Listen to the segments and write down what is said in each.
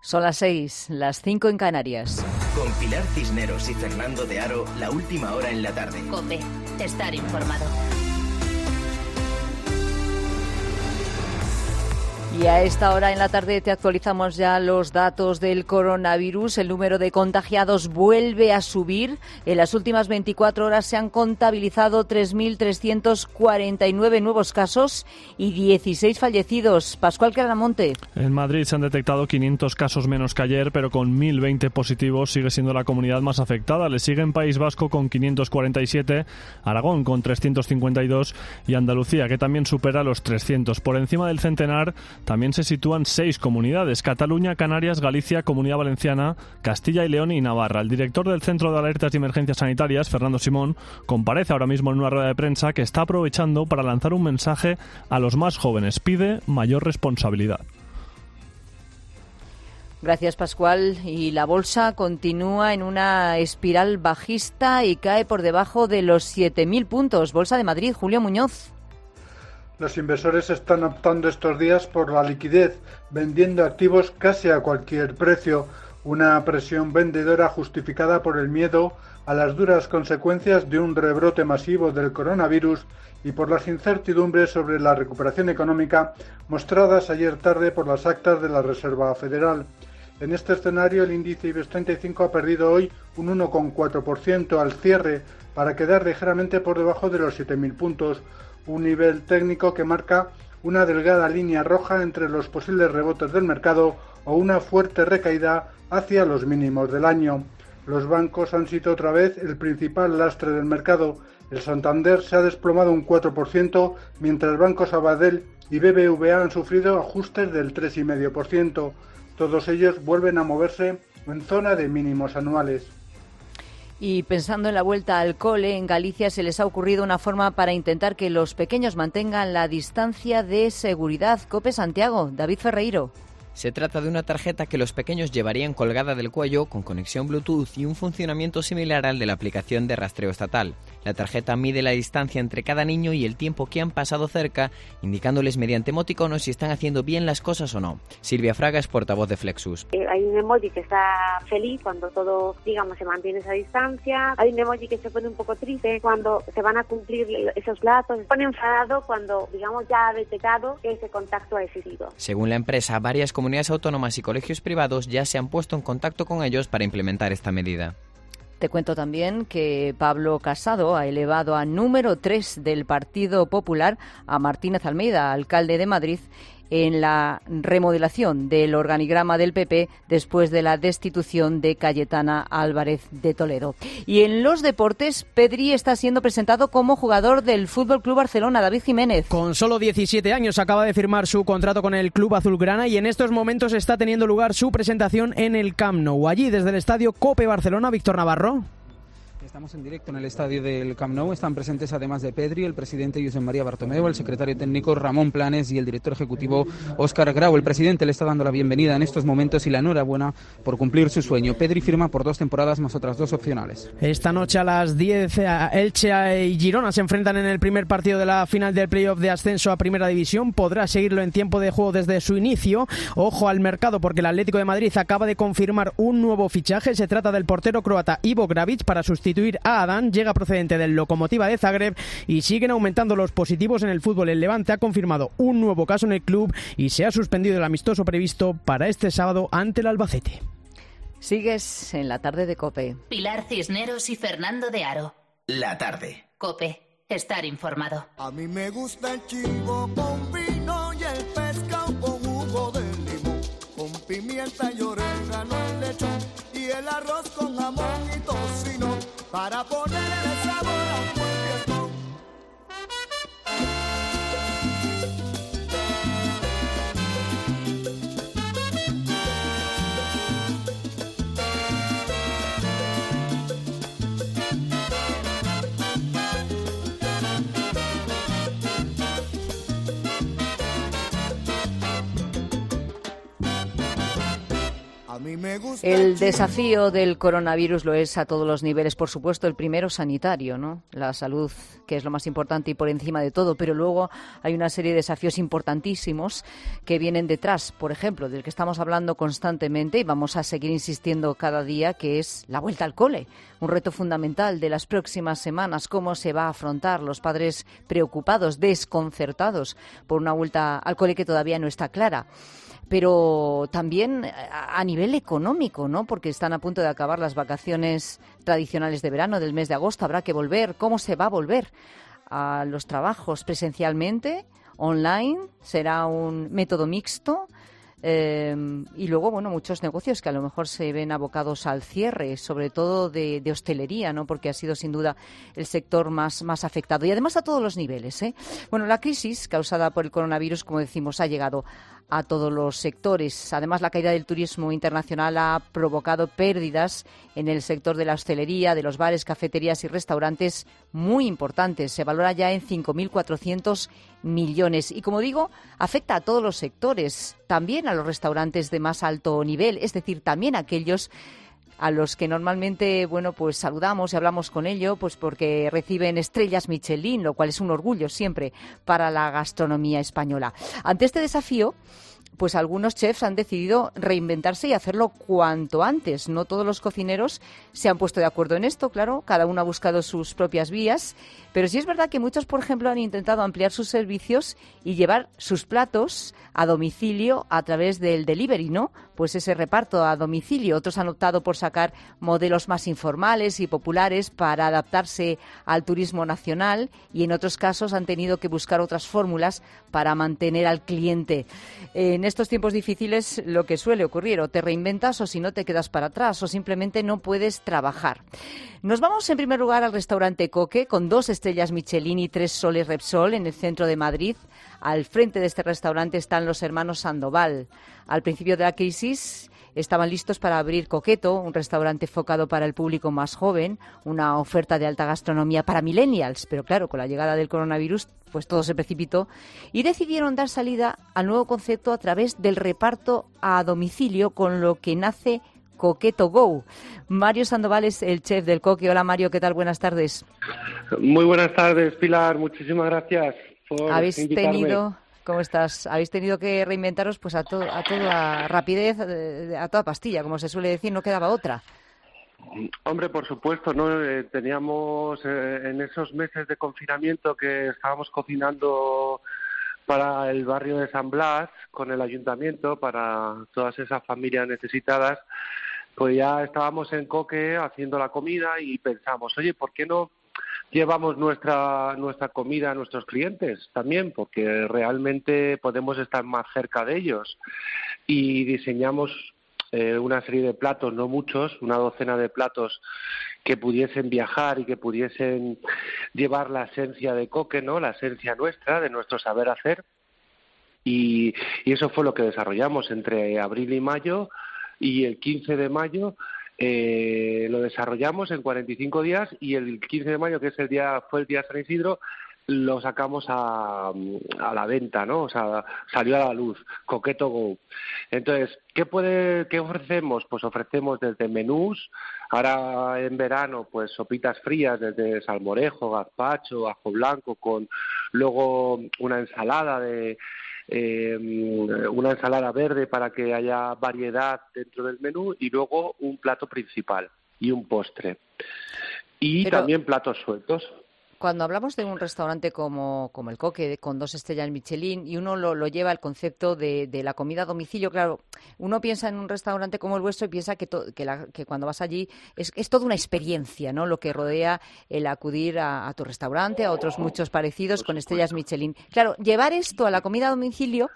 Son las 6, las 5 en Canarias. Con Pilar Cisneros y Fernando de Aro, la última hora en la tarde. COPE, estar informado. Y a esta hora en la tarde te actualizamos ya los datos del coronavirus. El número de contagiados vuelve a subir. En las últimas 24 horas se han contabilizado 3.349 nuevos casos y 16 fallecidos. Pascual Claramonte. En Madrid se han detectado 500 casos menos que ayer, pero con 1.020 positivos sigue siendo la comunidad más afectada. Le siguen País Vasco con 547, Aragón con 352 y Andalucía, que también supera los 300. Por encima del centenar también se sitúan 6 comunidades: Cataluña, Canarias, Galicia, Comunidad Valenciana, Castilla y León y Navarra. El director del Centro de Alertas y Emergencias Sanitarias, Fernando Simón, comparece ahora mismo en una rueda de prensa que está aprovechando para lanzar un mensaje a los más jóvenes. Pide mayor responsabilidad. Gracias, Pascual. Y la bolsa continúa en una espiral bajista y cae por debajo de los 7.000 puntos. Bolsa de Madrid, Julio Muñoz. Los inversores están optando estos días por la liquidez, vendiendo activos casi a cualquier precio, una presión vendedora justificada por el miedo a las duras consecuencias de un rebrote masivo del coronavirus y por las incertidumbres sobre la recuperación económica mostradas ayer tarde por las actas de la Reserva Federal. En este escenario, el índice IBEX 35 ha perdido hoy un 1,4% al cierre, para quedar ligeramente por debajo de los 7.000 puntos, un nivel técnico que marca una delgada línea roja entre los posibles rebotes del mercado o una fuerte recaída hacia los mínimos del año. Los bancos han sido otra vez el principal lastre del mercado. El Santander se ha desplomado un 4%, mientras Banco Sabadell y BBVA han sufrido ajustes del 3,5%. Todos ellos vuelven a moverse en zona de mínimos anuales. Y pensando en la vuelta al cole, en Galicia se les ha ocurrido una forma para intentar que los pequeños mantengan la distancia de seguridad. COPE Santiago, David Ferreiro. Se trata de una tarjeta que los pequeños llevarían colgada del cuello con conexión Bluetooth y un funcionamiento similar al de la aplicación de rastreo estatal. La tarjeta mide la distancia entre cada niño y el tiempo que han pasado cerca, indicándoles mediante emoticonos si están haciendo bien las cosas o no. Silvia Fraga es portavoz de Flexus. Hay un emoji que está feliz cuando todo, se mantiene esa distancia. Hay un emoji que se pone un poco triste cuando se van a cumplir esos plazos. Se pone enfadado cuando, ya ha detectado que ese contacto ha existido. Según la empresa, varias comunidades autónomas y colegios privados ya se han puesto en contacto con ellos para implementar esta medida. Te cuento también que Pablo Casado ha elevado a número 3 del Partido Popular a Martínez Almeida, alcalde de Madrid, en la remodelación del organigrama del PP después de la destitución de Cayetana Álvarez de Toledo. Y en los deportes, Pedri está siendo presentado como jugador del FC Barcelona. David Jiménez. Con solo 17 años acaba de firmar su contrato con el club azulgrana y en estos momentos está teniendo lugar su presentación en el Camp Nou. Allí, desde el estadio COPE Barcelona, Víctor Navarro. Estamos en directo en el estadio del Camp Nou. Están presentes, además de Pedri, el presidente Josep María Bartomeu, el secretario técnico Ramón Planes y el director ejecutivo Óscar Grau. El presidente le está dando la bienvenida en estos momentos y la enhorabuena por cumplir su sueño. Pedri firma por 2 temporadas más otras 2 opcionales. Esta noche a las 10, Elche y Girona se enfrentan en el primer partido de la final del playoff de ascenso a Primera División. Podrá seguirlo en tiempo de juego desde su inicio. Ojo al mercado, porque el Atlético de Madrid acaba de confirmar un nuevo fichaje. Se trata del portero croata Ivo Gravic para sustituir a Adán. Llega procedente del Lokomotiva de Zagreb y siguen aumentando los positivos en el fútbol. El Levante ha confirmado un nuevo caso en el club y se ha suspendido el amistoso previsto para este sábado ante el Albacete. Sigues en la tarde de COPE. Pilar Cisneros y Fernando de Aro. La tarde. COPE, estar informado. A mí me gusta el chivo con vino y el pescado con jugo de limón, con pimienta y orégano en lechón y el arroz con jamón y tocino para ponerle sabor a un buen fiestón. A El desafío del coronavirus lo es a todos los niveles, por supuesto, el primero sanitario, ¿no? La salud, que es lo más importante y por encima de todo, pero luego hay una serie de desafíos importantísimos que vienen detrás, por ejemplo, del que estamos hablando constantemente y vamos a seguir insistiendo cada día, que es la vuelta al cole, un reto fundamental de las próximas semanas, cómo se va a afrontar, los padres preocupados, desconcertados por una vuelta al cole que todavía no está clara. Pero también a nivel económico, ¿no? Porque están a punto de acabar las vacaciones tradicionales de verano del mes de agosto. Habrá que volver. ¿Cómo se va a volver a los trabajos? ¿Presencialmente? ¿Online? ¿Será un método mixto? Y luego, bueno, muchos negocios que a lo mejor se ven abocados al cierre, sobre todo de hostelería, ¿no? Porque ha sido sin duda el sector más afectado y además a todos los niveles, ¿eh? Bueno, la crisis causada por el coronavirus, como decimos, ha llegado a todos los sectores. Además, la caída del turismo internacional ha provocado pérdidas en el sector de la hostelería, de los bares, cafeterías y restaurantes muy importantes. Se valora ya en 5.400 millones. Y, como digo, afecta a todos los sectores, también a los restaurantes de más alto nivel, es decir, también a aquellos a los que normalmente, bueno, pues saludamos y hablamos con ellos, pues porque reciben estrellas Michelin, lo cual es un orgullo siempre para la gastronomía española. Ante este desafío, pues algunos chefs han decidido reinventarse y hacerlo cuanto antes. No todos los cocineros se han puesto de acuerdo en esto, claro, cada uno ha buscado sus propias vías, pero sí es verdad que muchos, por ejemplo, han intentado ampliar sus servicios y llevar sus platos a domicilio a través del delivery, ¿no? Pues ese reparto a domicilio. Otros han optado por sacar modelos más informales y populares para adaptarse al turismo nacional y en otros casos han tenido que buscar otras fórmulas para mantener al cliente. En estos tiempos difíciles lo que suele ocurrir, o te reinventas o si no te quedas para atrás o simplemente no puedes trabajar. Nos vamos en primer lugar al restaurante Coque, con 2 estrellas Michelin y 3 soles Repsol en el centro de Madrid. Al frente de este restaurante están los hermanos Sandoval. Al principio de la crisis estaban listos para abrir Coqueto, un restaurante enfocado para el público más joven, una oferta de alta gastronomía para millennials, pero claro, con la llegada del coronavirus pues todo se precipitó y decidieron dar salida al nuevo concepto a través del reparto a domicilio, con lo que nace Coqueto Go. Mario Sandoval es el chef del Coque. Hola Mario, ¿qué tal? Buenas tardes. Muy buenas tardes, Pilar. Muchísimas gracias por invitarme. ¿Cómo estás? Habéis tenido que reinventaros pues a toda rapidez, a toda pastilla, como se suele decir, no quedaba otra. Hombre, por supuesto, ¿no? Teníamos en esos meses de confinamiento que estábamos cocinando para el barrio de San Blas con el ayuntamiento, para todas esas familias necesitadas, pues ya estábamos en Coque haciendo la comida y pensamos, oye, ¿por qué no llevamos nuestra comida a nuestros clientes también? Porque realmente podemos estar más cerca de ellos. Y diseñamos una serie de platos, no muchos, una docena de platos que pudiesen viajar y que pudiesen llevar la esencia de Coque, ¿no? La esencia nuestra, de nuestro saber hacer. Y eso fue lo que desarrollamos entre abril y mayo, y el 15 de mayo lo desarrollamos en 45 días, y el 15 de mayo, que fue el día de San Isidro, lo sacamos a la venta, ¿no? O sea, salió a la luz, Coqueto Go. Entonces, ¿qué ofrecemos? Pues ofrecemos desde menús, ahora en verano, pues sopitas frías, desde salmorejo, gazpacho, ajo blanco, con luego una ensalada verde para que haya variedad dentro del menú, y luego un plato principal y un postre. Y también platos sueltos. Cuando hablamos de un restaurante como el Coque, con 2 estrellas Michelin, y uno lo lleva al concepto de la comida a domicilio, claro, uno piensa en un restaurante como el vuestro y piensa que cuando vas allí es toda una experiencia, ¿no? Lo que rodea el acudir a tu restaurante, a otros muchos parecidos con estrellas Michelin. Claro, llevar esto a la comida a domicilio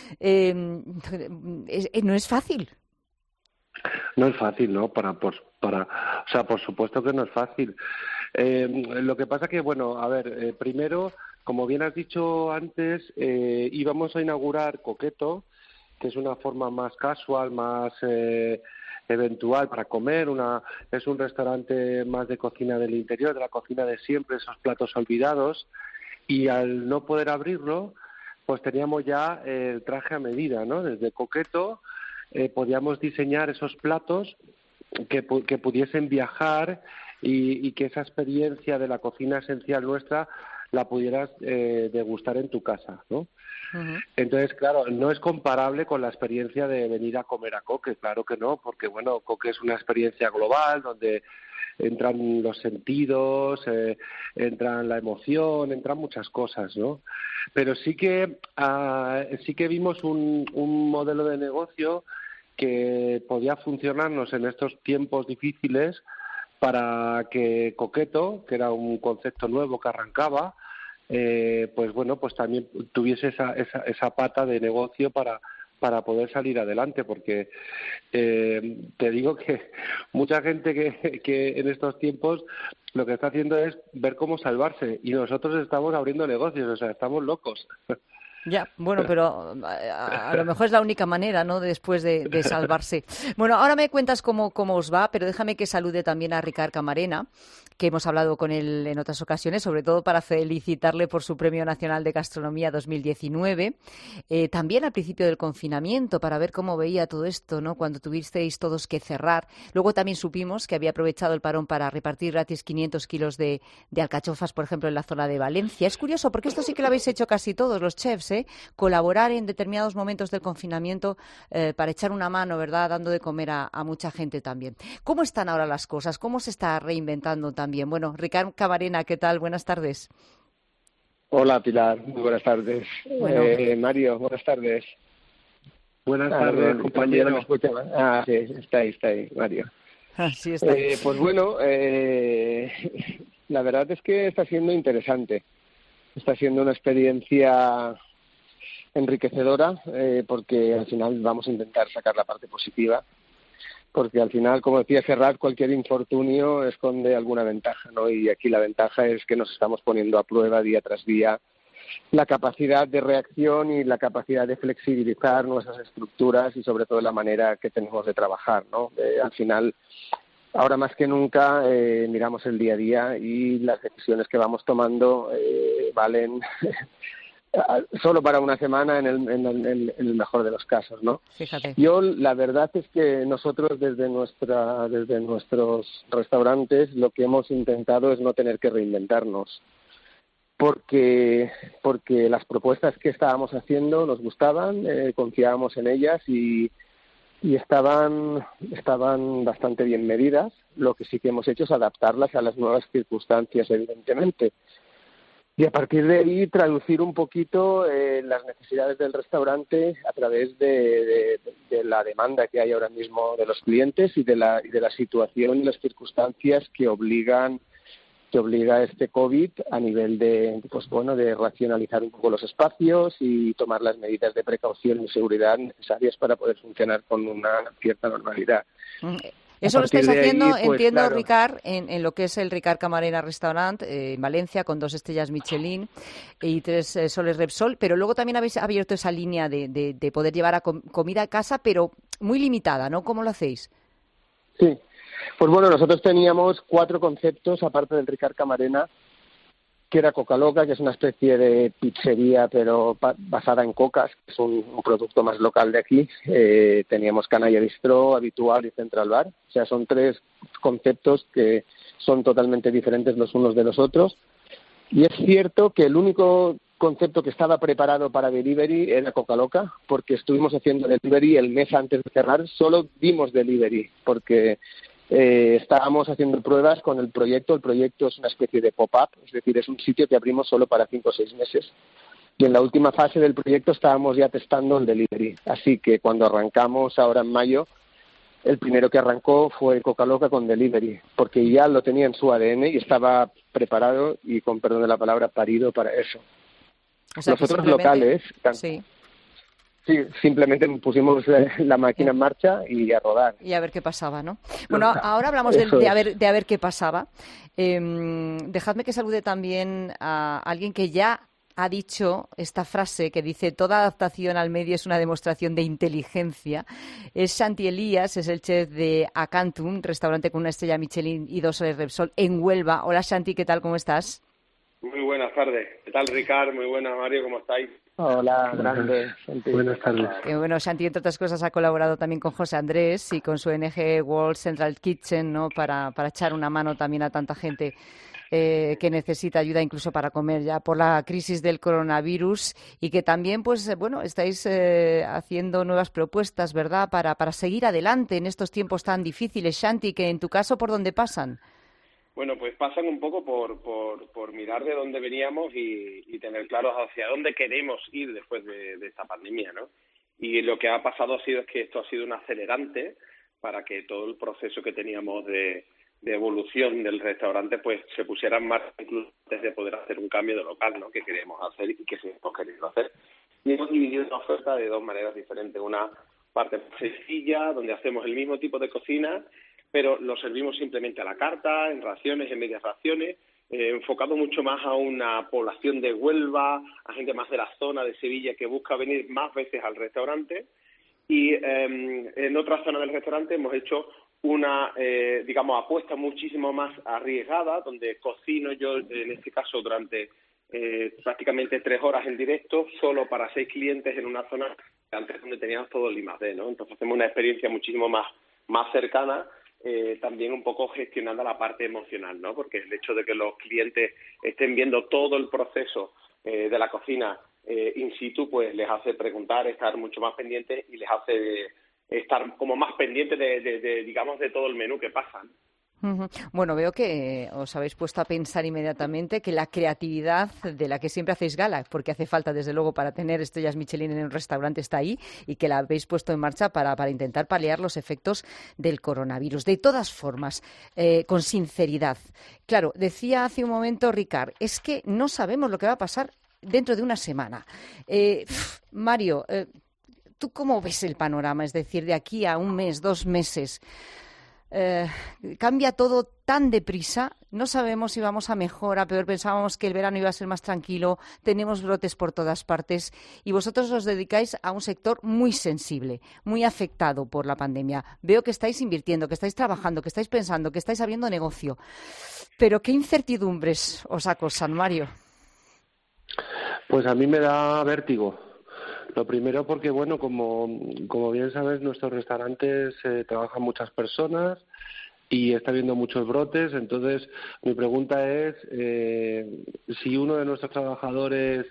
no es fácil. No es fácil, ¿no? O sea, por supuesto que no es fácil. Lo que pasa que, bueno, a ver, primero, como bien has dicho antes, íbamos a inaugurar Coqueto, que es una forma más casual, más eventual para comer. Es un restaurante más de cocina del interior, de la cocina de siempre, esos platos olvidados. Y al no poder abrirlo, pues teníamos ya el traje a medida, ¿no? Desde Coqueto, podíamos diseñar esos platos que pudiesen viajar y que esa experiencia de la cocina esencial nuestra la pudieras degustar en tu casa, ¿no? Uh-huh. Entonces, claro, no es comparable con la experiencia de venir a comer a Coque, claro que no, porque, bueno, Coque es una experiencia global donde entran los sentidos, entran la emoción, entran muchas cosas, ¿no? Pero sí que vimos un modelo de negocio que podía funcionarnos en estos tiempos difíciles para que Coqueto, que era un concepto nuevo que arrancaba, pues bueno, pues también tuviese esa pata de negocio para poder salir adelante, porque te digo que mucha gente que en estos tiempos lo que está haciendo es ver cómo salvarse, y nosotros estamos abriendo negocios, o sea, estamos locos. Ya, bueno, pero a lo mejor es la única manera, ¿no?, después de salvarse. Bueno, ahora me cuentas cómo os va, pero déjame que salude también a Ricard Camarena, que hemos hablado con él en otras ocasiones, sobre todo para felicitarle por su Premio Nacional de Gastronomía 2019. También al principio del confinamiento, para ver cómo veía todo esto, ¿no?, cuando tuvisteis todos que cerrar. Luego también supimos que había aprovechado el parón para repartir gratis 500 kilos de alcachofas, por ejemplo, en la zona de Valencia. Es curioso, porque esto sí que lo habéis hecho casi todos los chefs, colaborar en determinados momentos del confinamiento para echar una mano, ¿verdad?, dando de comer a mucha gente también. ¿Cómo están ahora las cosas? ¿Cómo se está reinventando también? Bueno, Ricard Camarena, ¿qué tal? Buenas tardes. Hola, Pilar. Muy buenas tardes. Bueno. Mario, buenas tardes. Buenas tardes, compañero. ¿Me escucha? Sí, está ahí, Mario. Sí, está ahí. Pues bueno, la verdad es que está siendo interesante. Está siendo una experiencia enriquecedora, porque al final vamos a intentar sacar la parte positiva, porque al final, como decía Serrat, cualquier infortunio esconde alguna ventaja, ¿no? Y aquí la ventaja es que nos estamos poniendo a prueba día tras día la capacidad de reacción y la capacidad de flexibilizar nuestras estructuras y sobre todo la manera que tenemos de trabajar, ¿no? Al final, ahora más que nunca miramos el día a día y las decisiones que vamos tomando valen solo para una semana en el mejor de los casos, ¿no? Fíjate. Yo la verdad es que nosotros desde nuestros restaurantes lo que hemos intentado es no tener que reinventarnos, porque las propuestas que estábamos haciendo nos gustaban, confiábamos en ellas y estaban bastante bien medidas. Lo que sí que hemos hecho es adaptarlas a las nuevas circunstancias, evidentemente. Y a partir de ahí traducir un poquito las necesidades del restaurante a través de la demanda que hay ahora mismo de los clientes y de la situación y las circunstancias que obliga este COVID a nivel de racionalizar un poco los espacios y tomar las medidas de precaución y seguridad necesarias para poder funcionar con una cierta normalidad. Eso lo estáis haciendo, ahí, pues, entiendo, claro. Ricard, en lo que es el Ricard Camarena Restaurant en Valencia, con 2 estrellas Michelin y 3 soles Repsol, pero luego también habéis abierto esa línea de poder llevar comida a casa, pero muy limitada, ¿no? ¿Cómo lo hacéis? Sí, pues bueno, nosotros teníamos 4 conceptos, aparte del Ricard Camarena, que era Coca Loca, que es una especie de pizzería, pero basada en cocas, que es un producto más local de aquí. Teníamos Canalla Bistró, Habitual y Central Bar. O sea, son 3 conceptos que son totalmente diferentes los unos de los otros. Y es cierto que el único concepto que estaba preparado para delivery era Coca Loca, porque estuvimos haciendo delivery el mes antes de cerrar. Solo dimos delivery, porque estábamos haciendo pruebas con el proyecto. El proyecto es una especie de pop-up, es decir, es un sitio que abrimos solo para 5 o 6 meses. Y en la última fase del proyecto estábamos ya testando el delivery. Así que cuando arrancamos ahora en mayo, el primero que arrancó fue Coca Loca con delivery, porque ya lo tenía en su ADN y estaba preparado y, con perdón de la palabra, parido para eso. O sea, los otros locales... Sí, simplemente pusimos la máquina en marcha y a rodar. Y a ver qué pasaba, ¿no? Bueno, ahora hablamos de a ver qué pasaba. Dejadme que salude también a alguien que ya ha dicho esta frase que dice: toda adaptación al medio es una demostración de inteligencia. Es Santi Elías, es el chef de Acantum, restaurante con 1 estrella Michelin y 2 soles Repsol en Huelva. Hola, Santi, ¿qué tal? ¿Cómo estás? Muy buenas tardes. ¿Qué tal, Ricard? Muy buenas, Mario, ¿cómo estáis? Hola, grande. Buenas tardes. Bueno, Santi, entre otras cosas, ha colaborado también con José Andrés y con su ONG World Central Kitchen, ¿no? Para echar una mano también a tanta gente que necesita ayuda incluso para comer ya por la crisis del coronavirus, y que también, pues bueno, estáis haciendo nuevas propuestas, ¿verdad?, para seguir adelante en estos tiempos tan difíciles. Santi, que en tu caso, ¿por dónde pasan? Bueno, pues pasan un poco por mirar de dónde veníamos y tener claros hacia dónde queremos ir después de esta pandemia, ¿no? Y lo que ha pasado ha sido que esto ha sido un acelerante para que todo el proceso que teníamos de evolución del restaurante pues se pusiera en marcha incluso antes de poder hacer un cambio de local, ¿no?, que queríamos hacer y que hemos querido hacer. Y hemos dividido la oferta de dos maneras diferentes. Una parte sencilla, donde hacemos el mismo tipo de cocina, pero lo servimos simplemente a la carta, en raciones, en medias raciones, enfocado mucho más a una población de Huelva, a gente más de la zona de Sevilla que busca venir más veces al restaurante. Y en otra zona del restaurante hemos hecho una, apuesta muchísimo más arriesgada, donde cocino yo, en este caso, durante prácticamente 3 horas en directo, solo para 6 clientes en una zona antes donde teníamos todo el I+D, ¿no? Entonces hacemos una experiencia muchísimo más cercana, también un poco gestionando la parte emocional, ¿no? Porque el hecho de que los clientes estén viendo todo el proceso de la cocina in situ, pues les hace preguntar, estar mucho más pendientes y les hace estar como más pendientes de todo el menú que pasan. Bueno, veo que os habéis puesto a pensar inmediatamente que la creatividad de la que siempre hacéis gala, porque hace falta desde luego para tener estrellas Michelin en un restaurante, está ahí, y que la habéis puesto en marcha para intentar paliar los efectos del coronavirus. De todas formas, con sinceridad, claro, decía hace un momento Ricard, es que no sabemos lo que va a pasar dentro de una semana. Mario, ¿tú cómo ves el panorama? Es decir, de aquí a 1 mes, 2 meses... cambia todo tan deprisa, no sabemos si vamos a mejor, a peor. Pensábamos que el verano iba a ser más tranquilo, tenemos brotes por todas partes y vosotros os dedicáis a un sector muy sensible, muy afectado por la pandemia. Veo que estáis invirtiendo, que estáis trabajando, que estáis pensando, que estáis abriendo negocio, pero ¿qué incertidumbres os acosan, Mario? Pues a mí me da vértigo. Lo primero porque, bueno, como bien sabes, nuestros restaurantes trabajan muchas personas y está habiendo muchos brotes. Entonces, mi pregunta es, si uno de nuestros trabajadores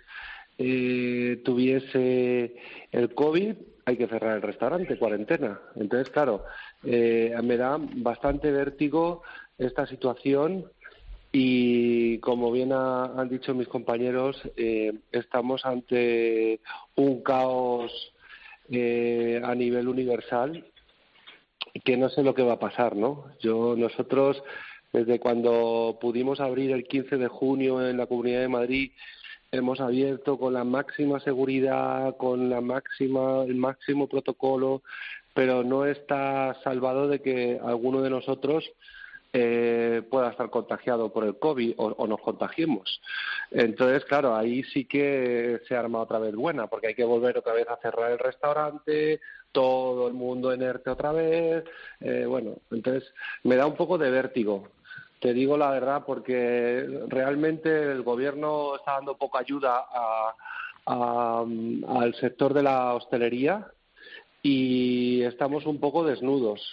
tuviese el COVID, hay que cerrar el restaurante, cuarentena. Entonces, claro, me da bastante vértigo esta situación. Y como bien han dicho mis compañeros, estamos ante un caos a nivel universal que no sé lo que va a pasar, ¿no? Nosotros, desde cuando pudimos abrir el 15 de junio en la Comunidad de Madrid, hemos abierto con la máxima seguridad, con el máximo protocolo, pero no está salvado de que alguno de nosotros pueda estar contagiado por el COVID o nos contagiemos. Entonces, claro, ahí sí que se arma otra vez buena, porque hay que volver otra vez a cerrar el restaurante, todo el mundo en ERTE otra vez. Entonces me da un poco de vértigo. Te digo la verdad, porque realmente el gobierno está dando poca ayuda al sector de la hostelería y estamos un poco desnudos.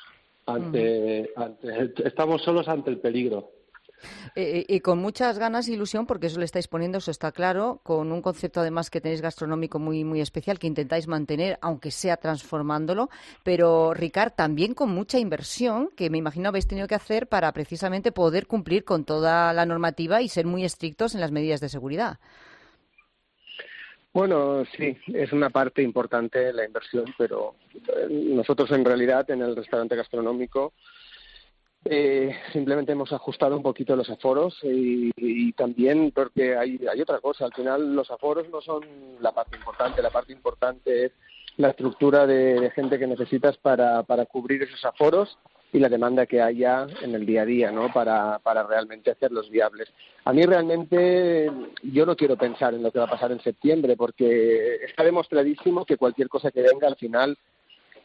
Estamos solos ante el peligro. Y con muchas ganas e ilusión, porque eso le estáis poniendo, eso está claro, con un concepto además que tenéis gastronómico muy, muy especial, que intentáis mantener, aunque sea transformándolo, pero Ricard, también con mucha inversión, que me imagino habéis tenido que hacer para precisamente poder cumplir con toda la normativa y ser muy estrictos en las medidas de seguridad. Bueno, sí, es una parte importante la inversión, pero nosotros en realidad en el restaurante gastronómico simplemente hemos ajustado un poquito los aforos y también porque hay otra cosa. Al final los aforos no son la parte importante es la estructura de gente que necesitas para cubrir esos aforos y la demanda que haya en el día a día, ¿no? Para realmente hacerlos viables. A mí realmente yo no quiero pensar en lo que va a pasar en septiembre, porque está demostradísimo que cualquier cosa que venga al final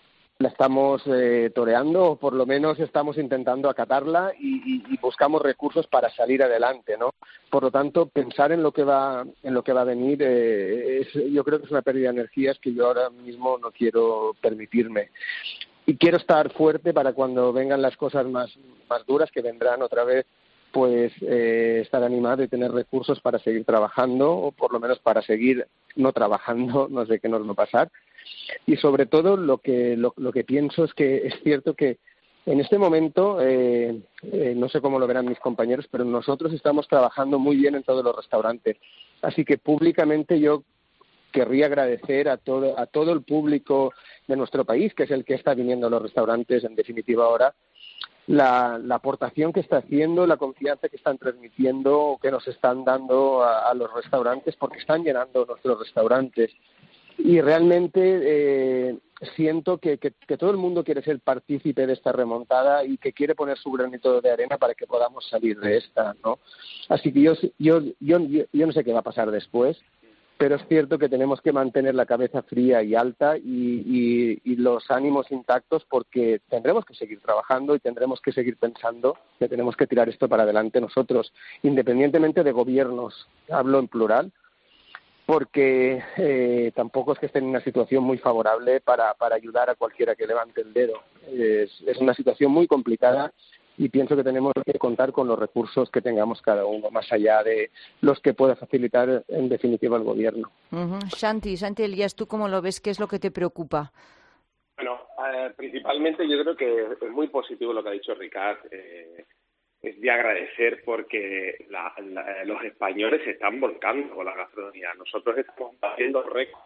la estamos toreando, o por lo menos estamos intentando acatarla y buscamos recursos para salir adelante, ¿no? Por lo tanto, pensar en lo que va a venir, yo creo que es una pérdida de energías que yo ahora mismo no quiero permitirme. Y quiero estar fuerte para cuando vengan las cosas más duras, que vendrán otra vez, pues estar animado y tener recursos para seguir trabajando, o por lo menos para seguir no trabajando, no sé qué nos va a pasar. Y sobre todo lo que pienso es que es cierto que en este momento, no sé cómo lo verán mis compañeros, pero nosotros estamos trabajando muy bien en todos los restaurantes. Así que públicamente yo querría agradecer a todo el público de nuestro país, que es el que está viniendo a los restaurantes, en definitiva ahora, la aportación que está haciendo, la confianza que están transmitiendo, que nos están dando a los restaurantes, porque están llenando nuestros restaurantes. Y realmente siento que todo el mundo quiere ser partícipe de esta remontada y que quiere poner su granito de arena para que podamos salir de esta, ¿no? Así que yo no sé qué va a pasar después, pero es cierto que tenemos que mantener la cabeza fría y alta y los ánimos intactos, porque tendremos que seguir trabajando y tendremos que seguir pensando que tenemos que tirar esto para adelante nosotros, independientemente de gobiernos, hablo en plural, porque tampoco es que estén en una situación muy favorable para ayudar a cualquiera que levante el dedo. Es una situación muy complicada y pienso que tenemos que contar con los recursos que tengamos cada uno, más allá de los que pueda facilitar en definitiva el gobierno. Santi Elías, ¿tú cómo lo ves? ¿Qué es lo que te preocupa? Bueno, principalmente yo creo que es muy positivo lo que ha dicho Ricard. Es de agradecer porque los españoles se están volcando con la gastronomía. Nosotros estamos haciendo récords.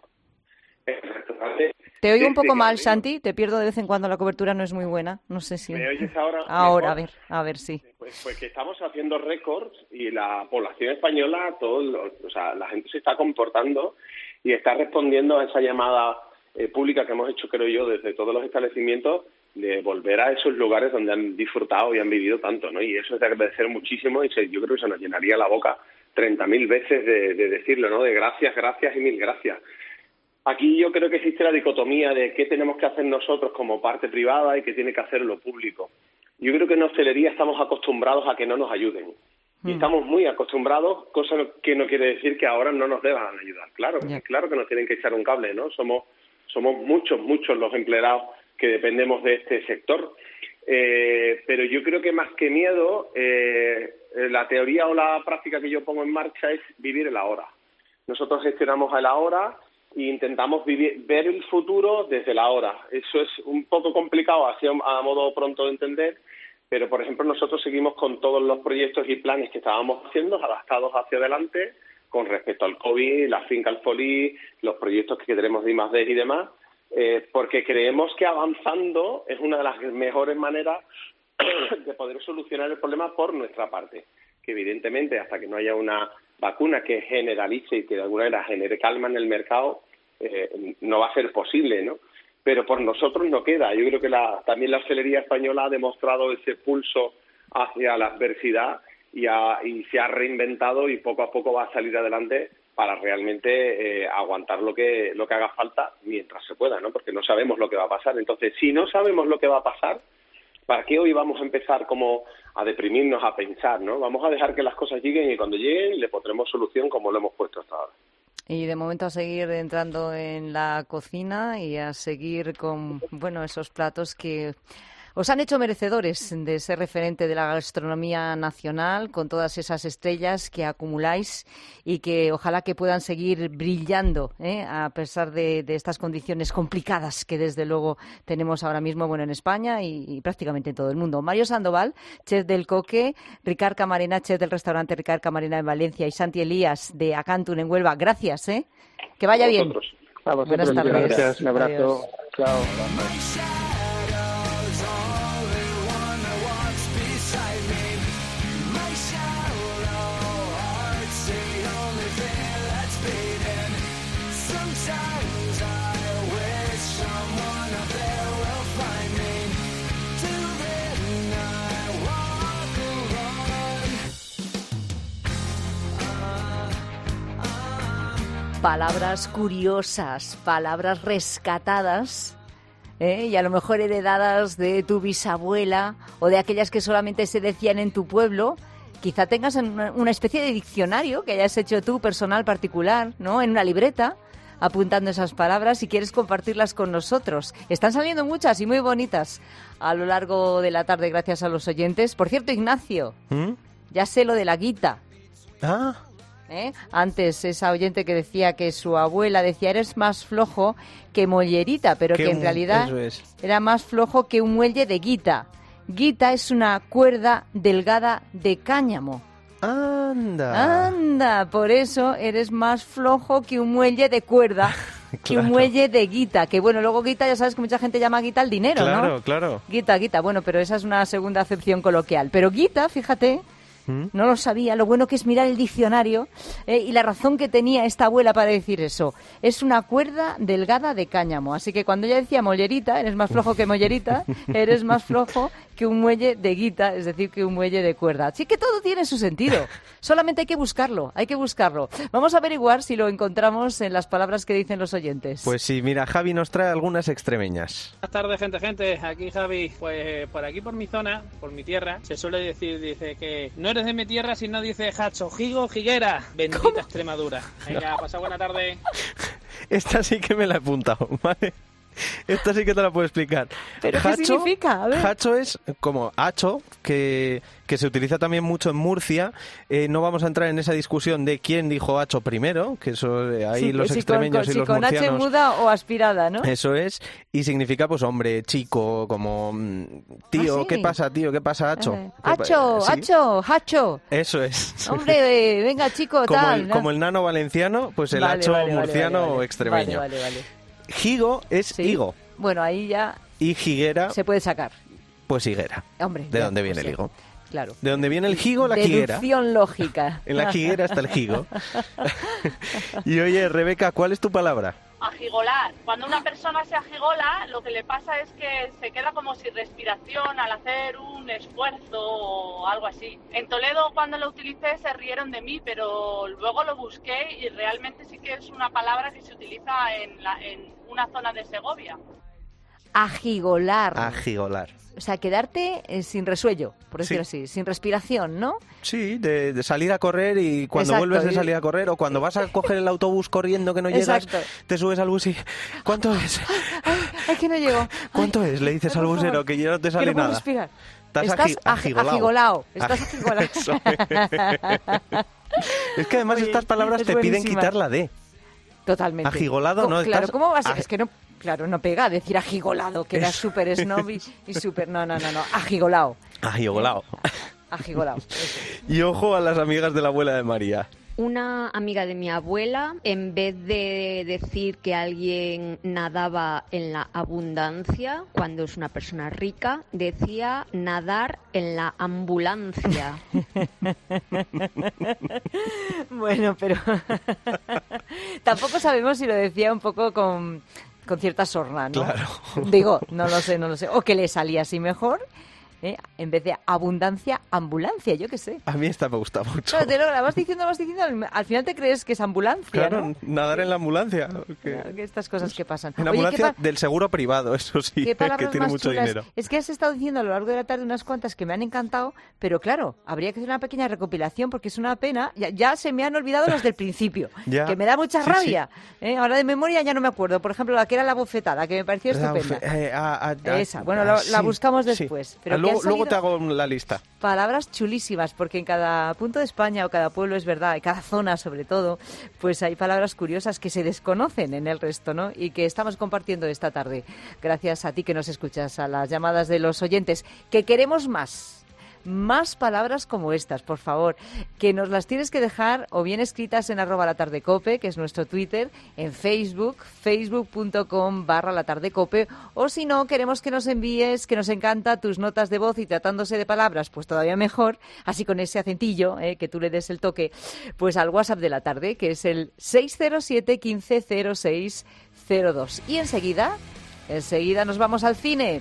Te oigo un poco mal, Santi. Te pierdo de vez en cuando, la cobertura no es muy buena. No sé si... ¿Me oyes ahora? Ahora, a ver, sí. Pues que estamos haciendo récords y la población española, la gente se está comportando y está respondiendo a esa llamada pública que hemos hecho, creo yo, desde todos los establecimientos, de volver a esos lugares donde han disfrutado y han vivido tanto, ¿no? Y eso es de agradecer muchísimo y yo creo que se nos llenaría la boca 30.000 veces de decirlo, ¿no? De gracias y mil gracias. Aquí yo creo que existe la dicotomía de qué tenemos que hacer nosotros como parte privada y qué tiene que hacer lo público. Yo creo que en hostelería estamos acostumbrados a que no nos ayuden. Y estamos muy acostumbrados, cosa que no quiere decir que ahora no nos deban ayudar. Claro que nos tienen que echar un cable, ¿no? Somos muchos los empleados que dependemos de este sector. Pero yo creo que más que miedo, la teoría o la práctica que yo pongo en marcha es vivir el ahora. Nosotros gestionamos el ahora e intentamos ver el futuro desde el ahora. Eso es un poco complicado, así a modo pronto de entender, pero por ejemplo nosotros seguimos con todos los proyectos y planes que estábamos haciendo, adaptados hacia adelante, con respecto al COVID, la finca Alfolí, los proyectos que tenemos de I+D y demás, porque creemos que avanzando es una de las mejores maneras de poder solucionar el problema por nuestra parte, que evidentemente hasta que no haya una vacuna que generalice y que de alguna manera genere calma en el mercado, no va a ser posible, ¿no? Pero por nosotros no queda. Yo creo que también la hostelería española ha demostrado ese pulso hacia la adversidad y se ha reinventado y poco a poco va a salir adelante para realmente aguantar lo que haga falta mientras se pueda, ¿no? Porque no sabemos lo que va a pasar. Entonces, si no sabemos lo que va a pasar, ¿para qué hoy vamos a empezar como a deprimirnos, a pensar, ¿no? Vamos a dejar que las cosas lleguen y cuando lleguen le pondremos solución como lo hemos puesto hasta ahora. Y de momento a seguir entrando en la cocina y a seguir con, esos platos que os han hecho merecedores de ser referente de la gastronomía nacional, con todas esas estrellas que acumuláis y que ojalá que puedan seguir brillando, a pesar de estas condiciones complicadas que desde luego tenemos ahora mismo en España y prácticamente en todo el mundo. Mario Sandoval, chef del Coque, Ricard Camarena, chef del restaurante Ricard Camarena en Valencia y Santi Elías de Acantun en Huelva. Gracias, que vaya bien. A vosotros. Buenas tardes. Gracias. Un abrazo. Adiós. Chao. Palabras curiosas, palabras rescatadas y a lo mejor heredadas de tu bisabuela o de aquellas que solamente se decían en tu pueblo. Quizá tengas una especie de diccionario que hayas hecho tú, personal, particular, ¿no? En una libreta, apuntando esas palabras y quieres compartirlas con nosotros. Están saliendo muchas y muy bonitas a lo largo de la tarde gracias a los oyentes. Por cierto, Ignacio, ya sé lo de la guita. Antes esa oyente que decía que su abuela decía eres más flojo que mollerita, pero que en realidad era más flojo que un muelle de guita. Guita es una cuerda delgada de cáñamo. Anda, por eso eres más flojo que un muelle de cuerda, que un muelle de guita. Que bueno, luego guita, ya sabes que mucha gente llama guita al dinero, ¿no? Claro. Guita, bueno, pero esa es una segunda acepción coloquial. Pero guita, fíjate, no lo sabía, lo bueno que es mirar el diccionario y la razón que tenía esta abuela para decir eso. Es una cuerda delgada de cáñamo. Así que cuando ella decía mollerita, eres más flojo que mollerita, eres más flojo que un muelle de guita, es decir, que un muelle de cuerda. Así que todo tiene su sentido. Solamente hay que buscarlo. Vamos a averiguar si lo encontramos en las palabras que dicen los oyentes. Pues sí, mira, Javi nos trae algunas extremeñas. Buenas tardes, gente. Aquí Javi. Pues por aquí, por mi zona, por mi tierra, se suele decir, dice que no eres de mi tierra si no dice hacho, higo, higuera. Bendita ¿Cómo? Extremadura. Venga, pasa buena tarde. Esta sí que me la he apuntado, ¿vale? Esta sí que te la puedo explicar. ¿Pero qué significa? A ver. Hacho es como hacho, que se utiliza también mucho en Murcia. No vamos a entrar en esa discusión de quién dijo hacho primero, que eso ahí los extremeños y los murcianos... Si con H muda o aspirada, ¿no? Eso es, y significa pues hombre, chico, como tío, ¿sí? ¿Qué pasa, tío? ¿Qué pasa, hacho? Hacho. Eso es. Hombre, venga, chico, como tal. Como el nano valenciano, pues el hacho murciano o extremeño. Vale. Higo es higo. Bueno, ahí ya... Y higuera... Se puede sacar. Pues higuera. Hombre. ¿De dónde viene el higo? Claro. ¿De dónde viene el higo? La higuera. Deducción lógica. En la higuera está el higo. Y oye, Rebeca, ¿cuál es tu palabra? Ajigolar. Cuando una persona se ajigola, lo que le pasa es que se queda como sin respiración al hacer un esfuerzo o algo así. En Toledo, cuando lo utilicé, se rieron de mí, pero luego lo busqué y realmente sí que es una palabra que se utiliza en una zona de Segovia. Ajigolar. O sea, quedarte sin resuello, por decirlo así, sin respiración, ¿no? Sí, de salir a correr y cuando vuelves de salir a correr o cuando vas a coger el autobús corriendo que no llegas, te subes al bus y... ¿Cuánto es? Ay, que no llego. ¿Cuánto es? Le dices al busero que ya no te sale nada. Respirar. Estás ajigolado. Estás ajigolado. Es que además estas palabras te piden quitar la D. Totalmente. Ajigolado, ¿no? Claro, ¿cómo vas? Es que no... Claro, no pega decir ajigolado, que era súper snob y súper... No. Ajigolado. Y ojo a las amigas de la abuela de María. Una amiga de mi abuela, en vez de decir que alguien nadaba en la abundancia, cuando es una persona rica, decía nadar en la ambulancia. Bueno, pero tampoco sabemos si lo decía un poco con cierta sorna, ¿no? Claro. Digo, no lo sé. O que le salía así mejor. En vez de abundancia, ambulancia, yo qué sé. A mí esta me gusta mucho. Claro, te lo vas diciendo, al final te crees que es ambulancia, claro, ¿no? Nadar en la ambulancia. Claro, que estas cosas que pasan. En la ambulancia del seguro privado, eso sí, que tiene mucho dinero. Es que has estado diciendo a lo largo de la tarde unas cuantas que me han encantado, pero claro, habría que hacer una pequeña recopilación porque es una pena. Ya se me han olvidado las del principio, que me da mucha rabia. Sí. Ahora de memoria ya no me acuerdo. Por ejemplo, la que era la bofetada, que me pareció estupenda. Esa, bueno, la buscamos después. Sí. Pero luego te hago la lista. Palabras chulísimas, porque en cada punto de España o cada pueblo es verdad, en cada zona sobre todo, pues hay palabras curiosas que se desconocen en el resto, ¿no? Y que estamos compartiendo esta tarde. Gracias a ti que nos escuchas, a las llamadas de los oyentes, que queremos más palabras como estas, por favor, que nos las tienes que dejar o bien escritas en @latardecope, que es nuestro Twitter, en Facebook, facebook.com/latardecope, o si no, queremos que nos envíes, que nos encanta tus notas de voz y tratándose de palabras, pues todavía mejor, así con ese acentillo, que tú le des el toque, pues al WhatsApp de la tarde, que es el 607 15 06 02. Y enseguida nos vamos al cine.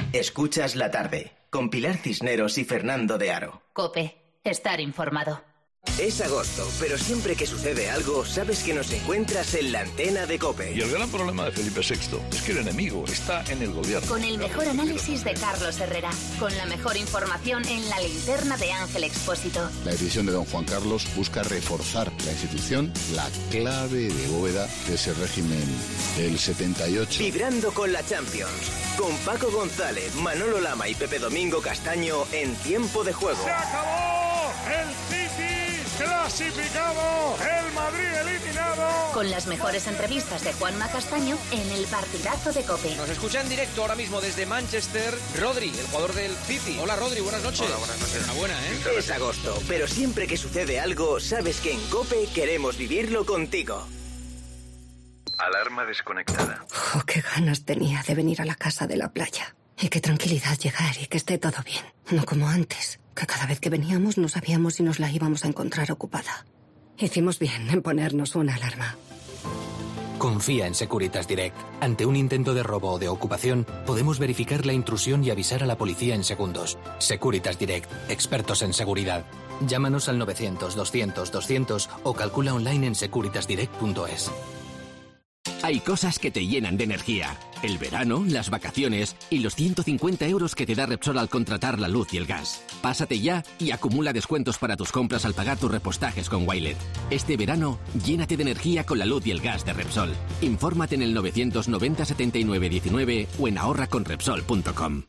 Escuchas la tarde con Pilar Cisneros y Fernando de Aro. COPE. Estar informado. Es agosto, pero siempre que sucede algo, sabes que nos encuentras en la antena de COPE. Y el gran problema de Felipe VI es que el enemigo está en el gobierno. Con el mejor análisis de Carlos Herrera. Con la mejor información en la linterna de Ángel Expósito. La decisión de don Juan Carlos busca reforzar la institución, la clave de bóveda de ese régimen del 78. Vibrando con la Champions. Con Paco González, Manolo Lama y Pepe Domingo Castaño en tiempo de juego. ¡Se acabó! ¡El City clasificado! ¡El Madrid eliminado! Con las mejores entrevistas de Juanma Castaño en el partidazo de COPE. Nos escucha en directo ahora mismo desde Manchester, Rodri, el jugador del City. Hola Rodri, buenas noches. Hola, buenas noches. Enhorabuena, ¿eh? Es agosto, pero siempre que sucede algo, sabes que en COPE queremos vivirlo contigo. Alarma desconectada. Oh, qué ganas tenía de venir a la casa de la playa. Y qué tranquilidad llegar y que esté todo bien. No como antes, que cada vez que veníamos no sabíamos si nos la íbamos a encontrar ocupada. Hicimos bien en ponernos una alarma. Confía en Securitas Direct. Ante un intento de robo o de ocupación, podemos verificar la intrusión y avisar a la policía en segundos. Securitas Direct, expertos en seguridad. Llámanos al 900-200-200 o calcula online en securitasdirect.es. Hay cosas que te llenan de energía. El verano, las vacaciones y los 150 euros que te da Repsol al contratar la luz y el gas. Pásate ya y acumula descuentos para tus compras al pagar tus repostajes con Wilet. Este verano, llénate de energía con la luz y el gas de Repsol. Infórmate en el 990 79 19 o en ahorraconrepsol.com.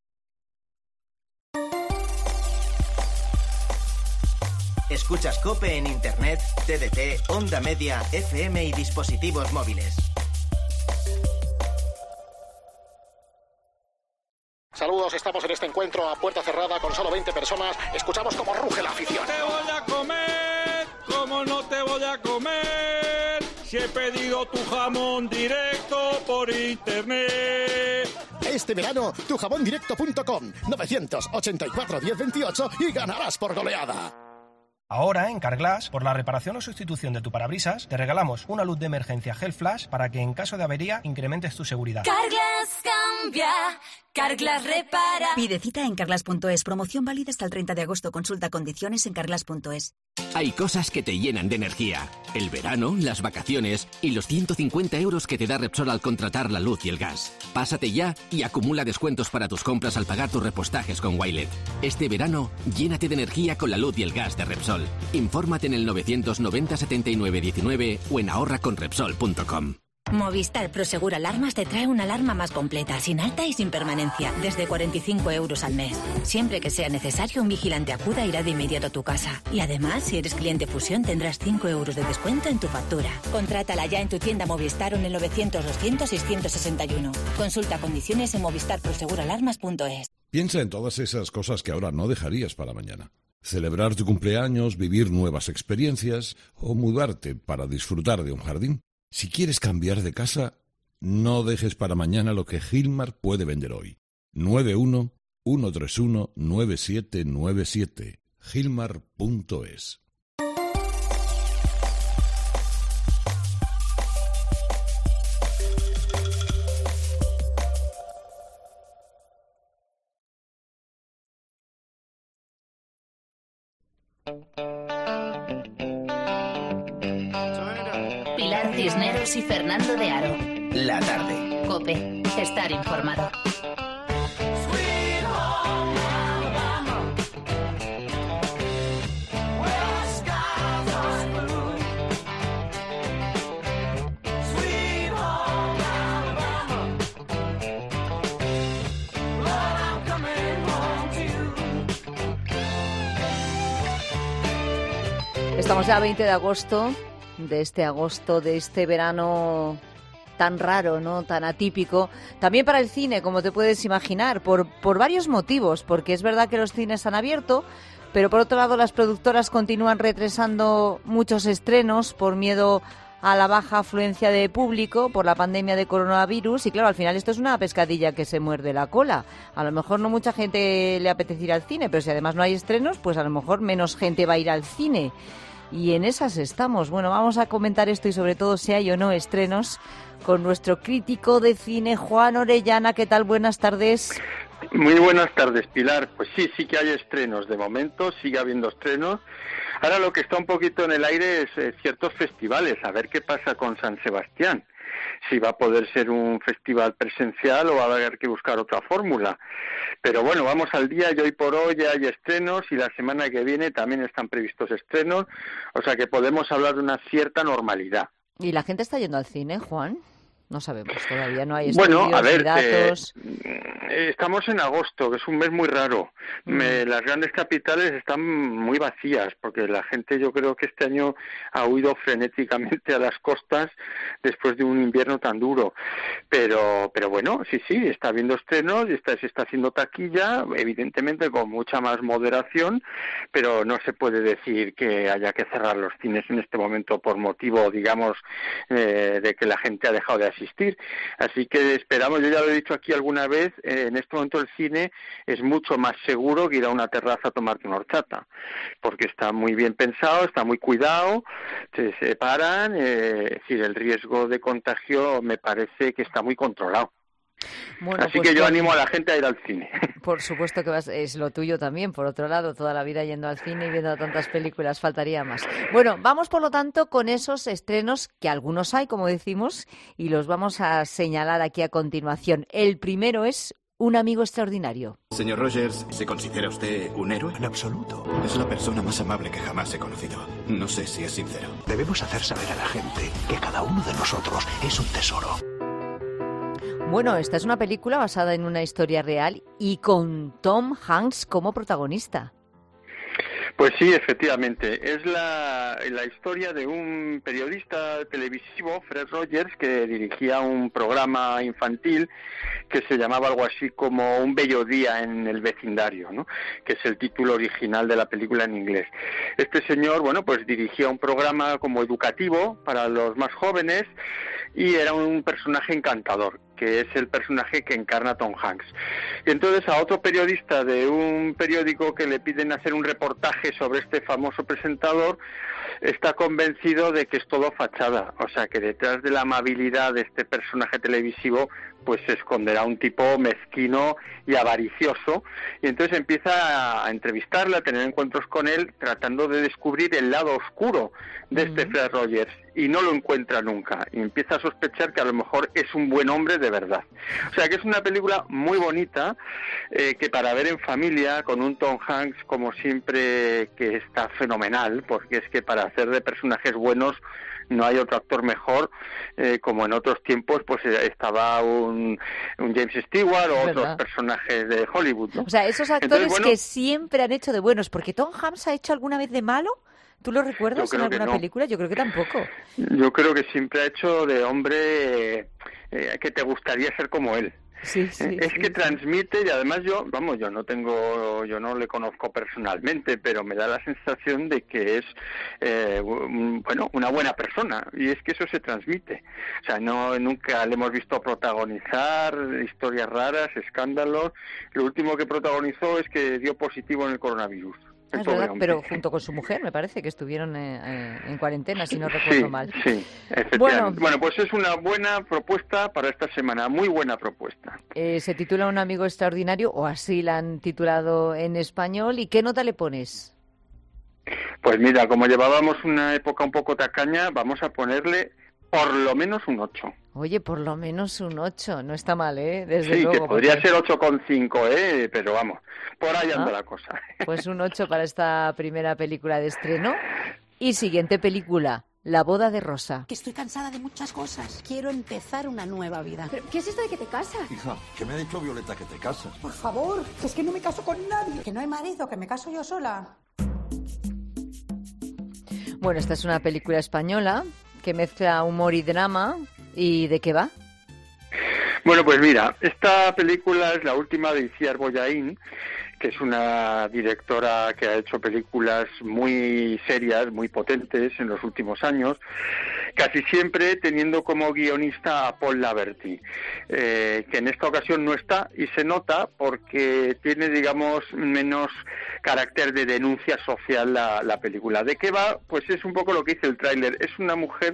Escuchas COPE en Internet, TDT, Onda Media, FM y dispositivos móviles. Saludos, estamos en este encuentro a puerta cerrada con solo 20 personas. Escuchamos cómo ruge la afición. ¡Te voy a comer! ¿Cómo no te voy a comer? Si he pedido tu jamón directo por Internet. Este verano, tujamondirecto.com, 984 1028 y ganarás por goleada. Ahora, en Carglass, por la reparación o sustitución de tu parabrisas, te regalamos una luz de emergencia Gel Flash para que en caso de avería incrementes tu seguridad. Carglass cambia, Carglass repara. Pide cita en carglass.es. Promoción válida hasta el 30 de agosto. Consulta condiciones en carglass.es. Hay cosas que te llenan de energía. El verano, las vacaciones y los 150 euros que te da Repsol al contratar la luz y el gas. Pásate ya y acumula descuentos para tus compras al pagar tus repostajes con Wilet. Este verano, llénate de energía con la luz y el gas de Repsol. Infórmate en el 990 79 19 o en ahorraconrepsol.com. Movistar Prosegur Alarmas te trae una alarma más completa, sin alta y sin permanencia, desde 45 euros al mes. Siempre que sea necesario, un vigilante acuda irá de inmediato a tu casa. Y además, si eres cliente Fusión, tendrás 5 euros de descuento en tu factura. Contrátala ya en tu tienda Movistar o en el 900-200-661. Consulta condiciones en movistarproseguralarmas.es. Piensa en todas esas cosas que ahora no dejarías para mañana. Celebrar tu cumpleaños, vivir nuevas experiencias o mudarte para disfrutar de un jardín. Si quieres cambiar de casa, no dejes para mañana lo que Gilmar puede vender hoy. 91-131-9797. Gilmar.es. Pilar Cisneros y Fernando de Aro. La tarde. COPE. Estar informado. Estamos ya a 20 de agosto, de este verano tan raro, ¿no? Tan atípico. También para el cine, como te puedes imaginar, por varios motivos, porque es verdad que los cines han abierto, pero por otro lado las productoras continúan retrasando muchos estrenos por miedo a la baja afluencia de público por la pandemia de coronavirus y claro, al final esto es una pescadilla que se muerde la cola. A lo mejor no mucha gente le apetece ir al cine, pero si además no hay estrenos, pues a lo mejor menos gente va a ir al cine. Y en esas estamos. Bueno, vamos a comentar esto y sobre todo si hay o no estrenos con nuestro crítico de cine, Juan Orellana. ¿Qué tal? Buenas tardes. Muy buenas tardes, Pilar. Pues sí que hay estrenos. De momento sigue habiendo estrenos. Ahora lo que está un poquito en el aire es ciertos festivales, a ver qué pasa con San Sebastián. Si va a poder ser un festival presencial o va a haber que buscar otra fórmula. Pero bueno, vamos al día y hoy por hoy ya hay estrenos y la semana que viene también están previstos estrenos, o sea que podemos hablar de una cierta normalidad. ¿Y la gente está yendo al cine, Juan? No sabemos, todavía no hay estudios, bueno, a ver, ni datos. Estamos en agosto, que es un mes muy raro. Las grandes capitales están muy vacías, porque la gente yo creo que este año ha huido frenéticamente a las costas después de un invierno tan duro. Pero bueno, sí, está habiendo estrenos, se está haciendo taquilla, evidentemente con mucha más moderación, pero no se puede decir que haya que cerrar los cines en este momento por motivo, digamos, de que la gente ha dejado de asistir. Así que esperamos, yo ya lo he dicho aquí alguna vez, en este momento el cine es mucho más seguro que ir a una terraza a tomarte una horchata, porque está muy bien pensado, está muy cuidado, se separan, es decir, el riesgo de contagio me parece que está muy controlado. Bueno, así pues que yo animo a la gente a ir al cine. Por supuesto que es lo tuyo también, por otro lado, toda la vida yendo al cine y viendo tantas películas, faltaría más. Bueno, vamos por lo tanto con esos estrenos, que algunos hay, como decimos, y los vamos a señalar aquí a continuación. El primero es Un amigo extraordinario. Señor Rogers, ¿se considera usted un héroe? En absoluto. Es la persona más amable que jamás he conocido. No sé si es sincero. Debemos hacer saber a la gente que cada uno de nosotros es un tesoro. Bueno, esta es una película basada en una historia real y con Tom Hanks como protagonista. Pues sí, efectivamente. Es la historia de un periodista televisivo, Fred Rogers, que dirigía un programa infantil que se llamaba algo así como Un bello día en el vecindario, ¿no? Que es el título original de la película en inglés. Este señor, bueno, pues dirigía un programa como educativo para los más jóvenes y era un personaje encantador, que es el personaje que encarna Tom Hanks. Y entonces a otro periodista de un periódico que le piden hacer un reportaje sobre este famoso presentador, está convencido de que es todo fachada, o sea que detrás de la amabilidad de este personaje televisivo pues se esconderá un tipo mezquino y avaricioso, y entonces empieza a entrevistarle, a tener encuentros con él, tratando de descubrir el lado oscuro de este Fred Rogers, y no lo encuentra nunca, y empieza a sospechar que a lo mejor es un buen hombre de verdad. O sea que es una película muy bonita, que para ver en familia, con un Tom Hanks como siempre, que está fenomenal, porque es que para hacer de personajes buenos no hay otro actor mejor, como en otros tiempos pues estaba un James Stewart o otros personajes de Hollywood, ¿no? O sea, esos actores que siempre han hecho de buenos, porque Tom Hanks ha hecho alguna vez de malo. ¿Tú lo recuerdas en alguna película? Yo creo que tampoco. Yo creo que siempre ha hecho de hombre que te gustaría ser como él. Sí, que transmite, y además yo no le conozco personalmente, pero me da la sensación de que es una buena persona, y es que eso se transmite. O sea, nunca le hemos visto protagonizar historias raras, escándalos. Lo último que protagonizó es que dio positivo en el coronavirus. Es verdad, pero junto con su mujer, me parece que estuvieron en cuarentena, si no recuerdo mal. Sí, efectivamente. Bueno, pues es una buena propuesta para esta semana, muy buena propuesta. Se titula Un amigo extraordinario, o así la han titulado en español. ¿Y qué nota le pones? Pues mira, como llevábamos una época un poco tacaña, vamos a ponerle por lo menos un 8. Oye, por lo menos un 8, no está mal, ¿eh? Desde luego. Sí, que podría ser 8,5, pero vamos, por ahí anda la cosa. Pues un 8 para esta primera película de estreno. Y siguiente película, La boda de Rosa. Que estoy cansada de muchas cosas. Quiero empezar una nueva vida. ¿Pero qué es esto de que te casas? Hija, ¿qué me ha dicho Violeta que te casas? Por favor, es que no me caso con nadie. Que no hay marido, que me caso yo sola. Bueno, esta es una película española que mezcla humor y drama. ¿Y de qué va? Bueno, pues mira, esta película es la última de Itziar Bollaín, que es una directora que ha hecho películas muy serias, muy potentes en los últimos años, casi siempre teniendo como guionista a Paul Laverty, que en esta ocasión no está, y se nota porque tiene, digamos, menos carácter de denuncia social la película. ¿De qué va? Pues es un poco lo que dice el tráiler. Es una mujer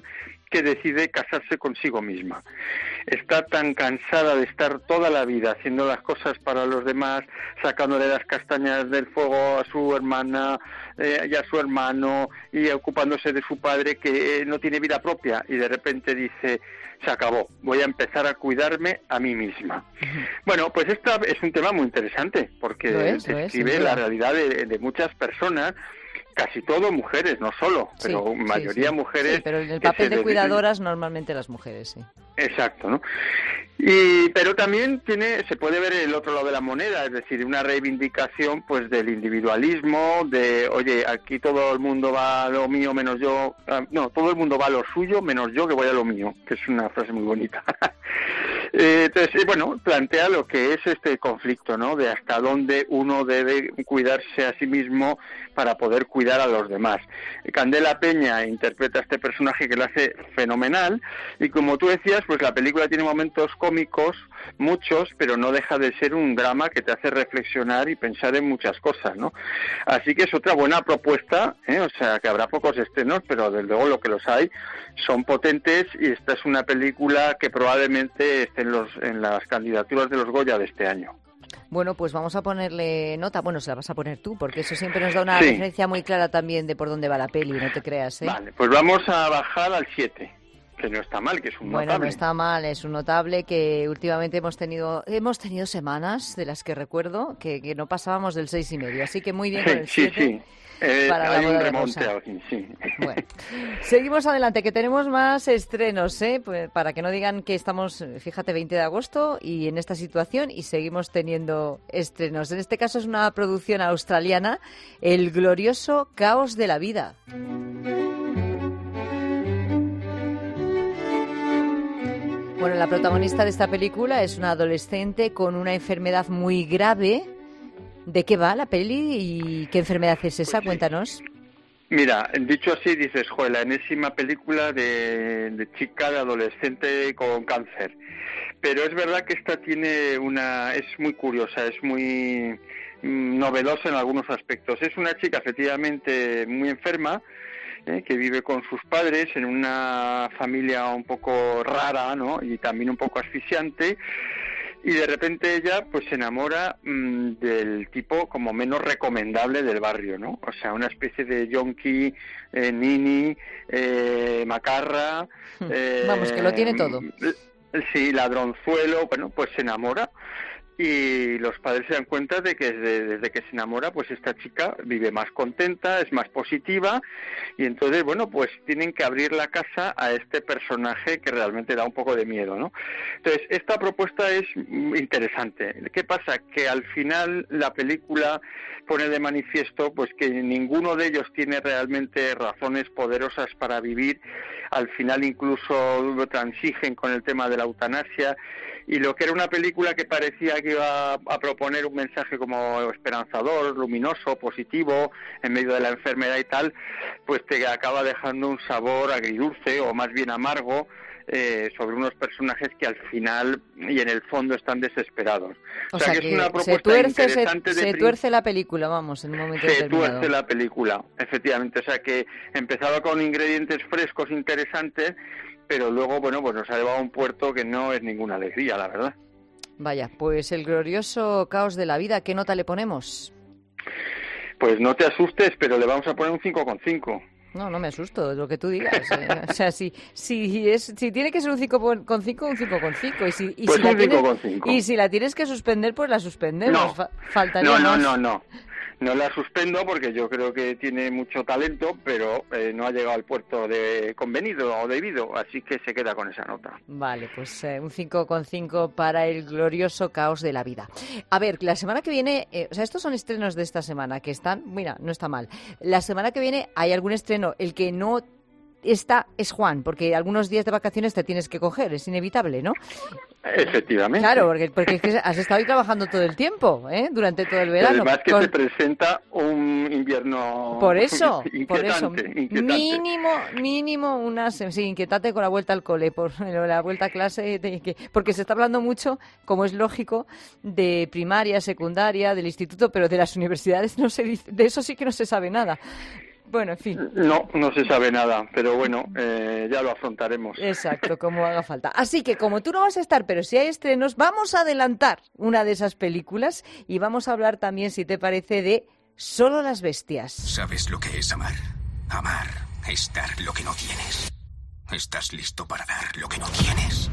que decide casarse consigo misma. Está tan cansada de estar toda la vida haciendo las cosas para los demás, sacándole las castañas del fuego a su hermana y a su hermano, y ocupándose de su padre, que no tiene vida propia, y de repente dice, se acabó, voy a empezar a cuidarme a mí misma. Bueno, pues este es un tema muy interesante, porque describe la realidad de muchas personas, casi todo mujeres, no solo, pero mayoría mujeres. Sí, pero en el papel de cuidadoras normalmente las mujeres, sí. Exacto, ¿no? Pero también se puede ver el otro lado de la moneda, es decir, una reivindicación pues del individualismo, de, oye, aquí todo el mundo va a lo mío menos yo, no, todo el mundo va a lo suyo menos yo que voy a lo mío, que es una frase muy bonita. Entonces, bueno, plantea lo que es este conflicto, ¿no? De hasta dónde uno debe cuidarse a sí mismo para poder cuidar a los demás. Candela Peña interpreta a este personaje que lo hace fenomenal, y como tú decías, pues la película tiene momentos cómicos, muchos, pero no deja de ser un drama que te hace reflexionar y pensar en muchas cosas, ¿no? Así que es otra buena propuesta, o sea, que habrá pocos estrenos, pero desde luego lo que los hay son potentes, y esta es una película que probablemente esté en las candidaturas de los Goya de este año. Bueno, pues vamos a ponerle nota. Bueno, se la vas a poner tú, porque eso siempre nos da una referencia muy clara también de por dónde va la peli, no te creas, ¿eh? Vale, pues vamos a bajar al 7, que no está mal, que es un notable. Bueno, no está mal, es un notable que últimamente hemos tenido semanas, de las que recuerdo, que no pasábamos del 6,5, así que muy bien con el 7. Sí. Hay un remonte aquí, sí. Bueno, seguimos adelante, que tenemos más estrenos, pues para que no digan que estamos, fíjate, 20 de agosto y en esta situación, y seguimos teniendo estrenos. En este caso es una producción australiana, El glorioso caos de la vida. Bueno, la protagonista de esta película es una adolescente con una enfermedad muy grave. ¿De qué va la peli y qué enfermedad es esa? Cuéntanos. Mira, dicho así, dices, joder, la enésima película de chica, de adolescente con cáncer. Pero es verdad que esta es muy curiosa, es muy novedosa en algunos aspectos. Es una chica efectivamente muy enferma, que vive con sus padres en una familia un poco rara, ¿no? Y también un poco asfixiante. Y de repente ella pues se enamora del tipo como menos recomendable del barrio, ¿no? O sea, una especie de yonki, nini, macarra. Vamos, que lo tiene todo. Sí, ladronzuelo, bueno, pues se enamora. Y los padres se dan cuenta de que desde que se enamora, pues esta chica vive más contenta, es más positiva, y entonces, bueno, pues tienen que abrir la casa a este personaje que realmente da un poco de miedo, ¿no? Entonces, esta propuesta es interesante. ¿Qué pasa? Que al final la película pone de manifiesto pues que ninguno de ellos tiene realmente razones poderosas para vivir. Al final incluso transigen con el tema de la eutanasia, y lo que era una película que parecía que iba a proponer un mensaje como esperanzador, luminoso, positivo, en medio de la enfermedad y tal, pues te acaba dejando un sabor agridulce, o más bien amargo, sobre unos personajes que al final y en el fondo están desesperados. O sea que es una propuesta interesante. Se tuerce la película, vamos, en un momento determinado. Se tuerce la película, efectivamente. O sea que empezaba con ingredientes frescos, interesantes, pero luego, bueno, pues nos ha llevado a un puerto que no es ninguna alegría, la verdad. Vaya, pues El glorioso caos de la vida, ¿qué nota le ponemos? Pues no te asustes, pero le vamos a poner un 5,5. No me asusto, es lo que tú digas. O sea, si tiene que ser un 5,5, un 5,5. Y si la tienes que suspender, pues la suspendemos. Faltaría más. No la suspendo porque yo creo que tiene mucho talento, pero no ha llegado al puerto convenido o debido, así que se queda con esa nota. Vale, pues un 5,5 para El glorioso caos de la vida. A ver, la semana que viene, estos son estrenos de esta semana que están, mira, no está mal. La semana que viene hay algún estreno, el que no está es Juan, porque algunos días de vacaciones te tienes que coger, es inevitable, ¿no? Efectivamente. Claro, porque has estado ahí trabajando todo el tiempo, durante todo el verano. Y además que se presenta un invierno inquietante. Mínimo inquietante con la vuelta al cole, por la vuelta a clase, porque se está hablando mucho, como es lógico, de primaria, secundaria, del instituto, pero de las universidades no se dice, de eso sí que no se sabe nada. Bueno, en fin. No se sabe nada, pero bueno, ya lo afrontaremos. Exacto, como haga falta. Así que como tú no vas a estar, pero si hay estrenos, vamos a adelantar una de esas películas y vamos a hablar también, si te parece, de Solo las bestias. ¿Sabes lo que es amar? Amar es dar lo que no tienes. ¿Estás listo para dar lo que no tienes?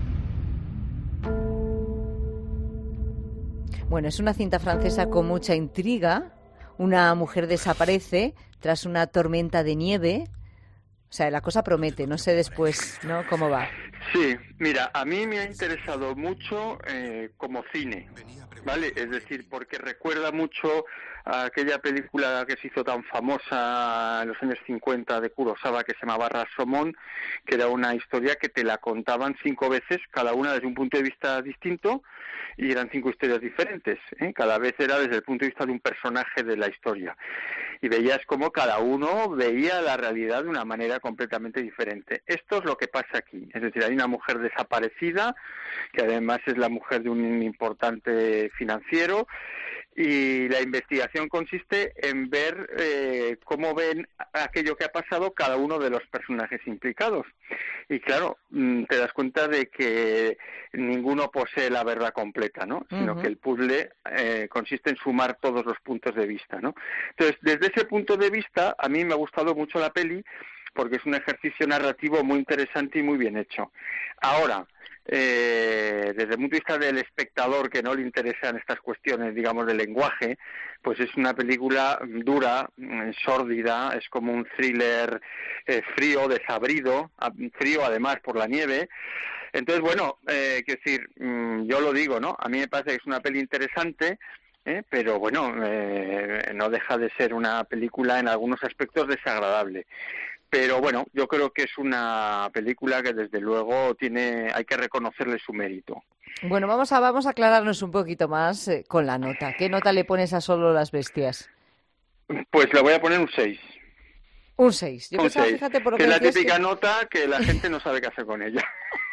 Bueno, es una cinta francesa con mucha intriga. Una mujer desaparece tras una tormenta de nieve. O sea, la cosa promete, no sé después, ¿no? ¿Cómo va? Sí, mira, a mí me ha interesado mucho como cine, ¿vale? Es decir, porque recuerda mucho a aquella película que se hizo tan famosa en los años 50 de Kurosawa, que se llamaba Rashomon, que era una historia que te la contaban 5 veces, cada una desde un punto de vista distinto, y eran 5 historias diferentes, ¿eh? Cada vez era desde el punto de vista de un personaje de la historia. Y veías cómo cada uno veía la realidad de una manera completamente diferente. Esto es lo que pasa aquí. Es decir, hay una mujer desaparecida, que además es la mujer de un importante financiero, y la investigación consiste en ver cómo ven aquello que ha pasado cada uno de los personajes implicados. Y claro, te das cuenta de que ninguno posee la verdad completa, ¿no? Sino que el puzzle consiste en sumar todos los puntos de vista, ¿no? Entonces, desde ese punto de vista, a mí me ha gustado mucho la peli, porque es un ejercicio narrativo muy interesante y muy bien hecho. Ahora, desde el punto de vista del espectador que no le interesan estas cuestiones, digamos, del lenguaje, pues es una película dura, sórdida, es como un thriller frío, desabrido, frío además por la nieve. Entonces, bueno, quiero decir, yo lo digo, ¿no? A mí me parece que es una peli interesante, pero bueno, no deja de ser una película en algunos aspectos desagradable. Pero bueno, yo creo que es una película que desde luego hay que reconocerle su mérito. Bueno, vamos a aclararnos un poquito más con la nota. ¿Qué nota le pones a Solo las bestias? Pues le voy a poner un 6. Un 6. Yo pensaba, 6. fíjate, por lo que que es la decías típica nota que la gente no sabe qué hacer con ella.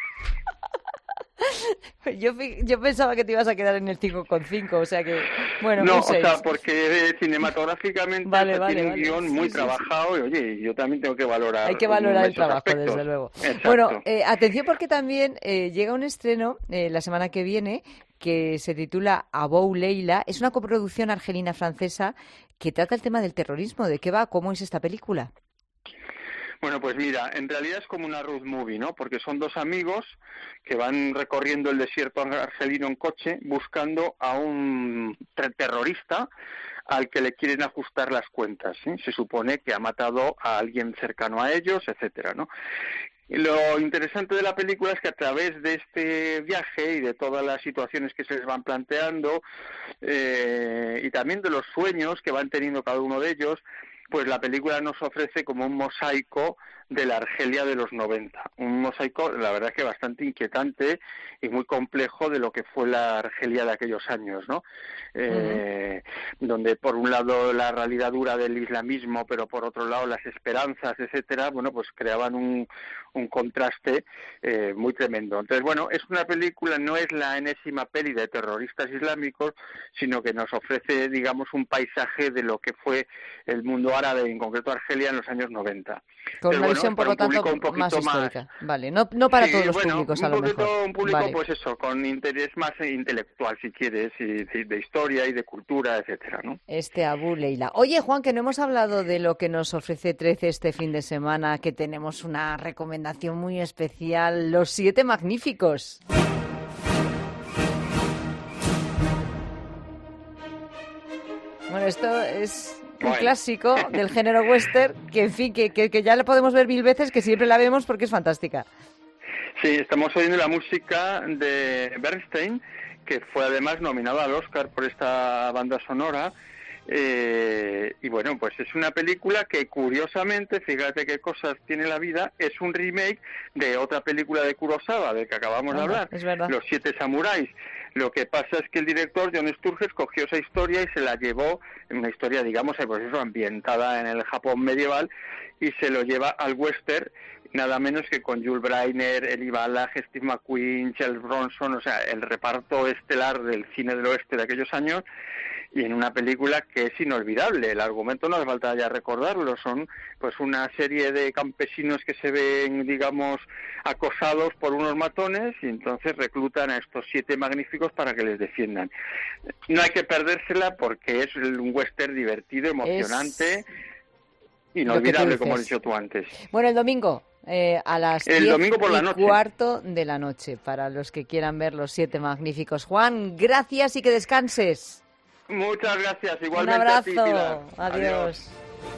Yo pensaba que te ibas a quedar en el 5,5, o sea que, bueno, no, un 6. o sea, porque cinematográficamente tiene un guión muy trabajado. Sí. Y oye, yo también tengo que valorar. Hay que valorar el trabajo, aspectos. Desde luego. Exacto. Bueno, atención porque también llega un estreno la semana que viene que se titula Abou Leila. Es una coproducción argelina-francesa que trata el tema del terrorismo. ¿De qué va? ¿Cómo es esta película? Bueno, pues mira, en realidad es como una road movie, ¿no? Porque son 2 amigos que van recorriendo el desierto argelino en coche buscando a un terrorista al que le quieren ajustar las cuentas, ¿sí? Se supone que ha matado a alguien cercano a ellos, etcétera, ¿no? Y lo interesante de la película es que a través de este viaje y de todas las situaciones que se les van planteando y también de los sueños que van teniendo cada uno de ellos, pues la película nos ofrece como un mosaico de la Argelia de los 90. Un mosaico, la verdad, que bastante inquietante y muy complejo de lo que fue la Argelia de aquellos años, ¿no? Donde por un lado la realidad dura del islamismo, pero por otro lado las esperanzas, etcétera, bueno, pues creaban un contraste muy tremendo. Entonces, bueno, es una película, no es la enésima peli de terroristas islámicos, sino que nos ofrece, digamos, un paisaje de lo que fue el mundo árabe, en concreto Argelia, en los años 90. Con una visión, por lo tanto, más histórica. Vale, no para todos los públicos, a lo mejor. Un público, vale. Pues eso, con interés más intelectual, si quieres, y de historia y de cultura, etcétera, ¿no? Abou Leila. Oye, Juan, que no hemos hablado de lo que nos ofrece 13 este fin de semana, que tenemos una recomendación muy especial, Los 7 Magníficos. Bueno, esto es un clásico del género western que, en fin, que ya la podemos ver 1000 veces, que siempre la vemos porque es fantástica. Sí, estamos oyendo la música de Bernstein, que fue además nominado al Oscar por esta banda sonora. Y bueno, pues es una película que curiosamente, fíjate qué cosas tiene la vida, es un remake de otra película de Kurosawa, de que acabamos de hablar, Los 7 Samuráis. Lo que pasa es que el director, John Sturges, cogió esa historia y se la llevó, una historia, digamos, pues eso, ambientada en el Japón medieval, y se lo lleva al western, nada menos que con Yul Brynner, Eli Wallach, Steve McQueen, Charles Bronson, o sea, el reparto estelar del cine del oeste de aquellos años. y en una película que es inolvidable. El argumento no hace falta ya recordarlo, son pues una serie de campesinos que se ven, digamos, acosados por unos matones y entonces reclutan a estos 7 magníficos para que les defiendan. No hay que perdérsela porque es un western divertido, emocionante, inolvidable, como has dicho tú antes. Bueno, el domingo a las 10:15 de la noche, para los que quieran ver los 7 magníficos. Juan, gracias y que descanses. Muchas gracias, igualmente. Un abrazo. A ti, Pilar. Adiós.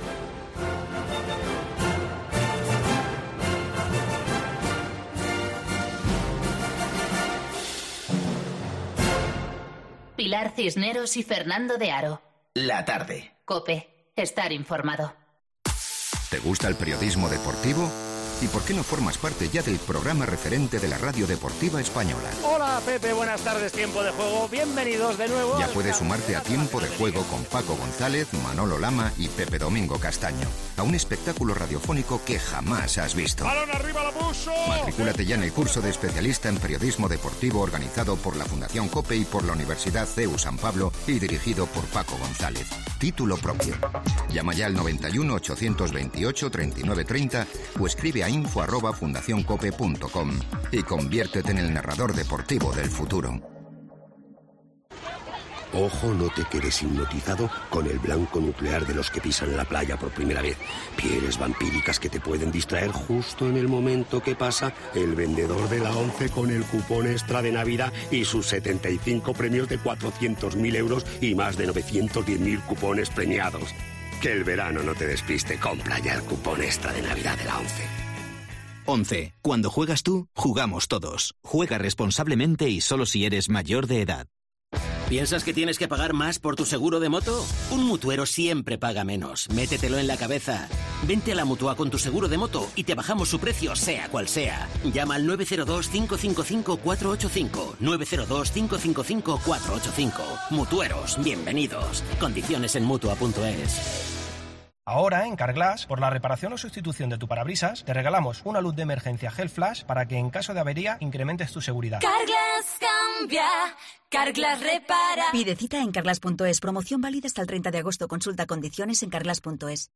Pilar Cisneros y Fernando de Aro. La tarde. COPE. Estar informado. ¿Te gusta el periodismo deportivo? ¿Y por qué no formas parte ya del programa referente de la radio deportiva española? Hola Pepe, buenas tardes, Tiempo de Juego, bienvenidos de nuevo. Ya puedes sumarte a Tiempo de Juego con Paco González, Manolo Lama y Pepe Domingo Castaño, a un espectáculo radiofónico que jamás has visto. ¡Balón arriba, la puso! Matricúlate ya en el curso de especialista en periodismo deportivo organizado por la Fundación COPE y por la Universidad CEU San Pablo y dirigido por Paco González. Título propio. Llama ya al 91 828 3930 o escribe a info@fundacioncope.com y conviértete en el narrador deportivo del futuro. Ojo, no te quedes hipnotizado con el blanco nuclear de los que pisan la playa por primera vez. Pieles vampíricas que te pueden distraer justo en el momento que pasa el vendedor de la ONCE con el cupón extra de Navidad y sus 75 premios de 400.000 euros y más de 910.000 cupones premiados. Que el verano no te despiste, compra ya el cupón extra de Navidad de la ONCE. 11. Cuando juegas tú, jugamos todos. Juega responsablemente y solo si eres mayor de edad. ¿Piensas que tienes que pagar más por tu seguro de moto? Un mutuero siempre paga menos. Métetelo en la cabeza. Vente a la Mutua con tu seguro de moto y te bajamos su precio, sea cual sea. Llama al 902-555-485. 902-555-485. Mutueros, bienvenidos. Condiciones en Mutua.es. Ahora, en Carglass, por la reparación o sustitución de tu parabrisas, te regalamos una luz de emergencia Gel Flash para que en caso de avería incrementes tu seguridad. Carglass cambia, Carglass repara. Pide cita en Carglass.es. Promoción válida hasta el 30 de agosto. Consulta condiciones en Carglass.es.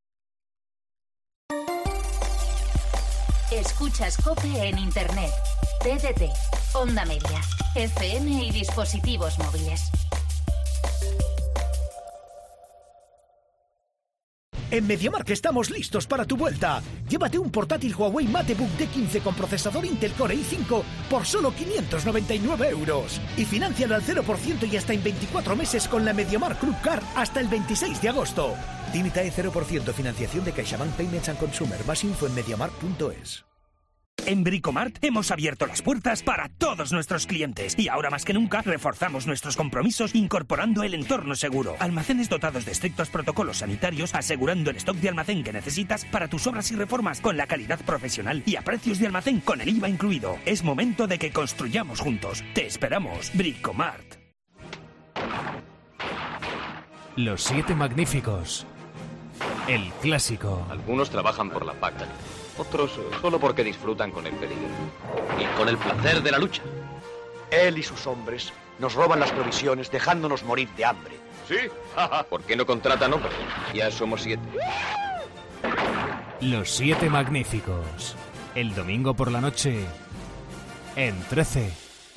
Escuchas COPE en Internet, TDT, Onda Media, FM y dispositivos móviles. En MediaMarkt estamos listos para tu vuelta. Llévate un portátil Huawei MateBook D15 con procesador Intel Core i5 por solo 599 euros. Y financialo al 0% y hasta en 24 meses con la MediaMarkt Club Card hasta el 26 de agosto. Límite 0% financiación de CaixaBank Payments and Consumer. Más info en MediaMarkt.es. En Bricomart hemos abierto las puertas para todos nuestros clientes y ahora más que nunca reforzamos nuestros compromisos incorporando el entorno seguro. Almacenes dotados de estrictos protocolos sanitarios asegurando el stock de almacén que necesitas para tus obras y reformas con la calidad profesional y a precios de almacén con el IVA incluido. Es momento de que construyamos juntos. Te esperamos, Bricomart. Los 7 magníficos. El clásico. Algunos trabajan por la paga. Otros solo porque disfrutan con el peligro y con el placer de la lucha. Él y sus hombres nos roban las provisiones dejándonos morir de hambre. ¿Sí? ¿Por qué no contratan hombres? Ya somos 7. Los 7 magníficos. El domingo por la noche en 13.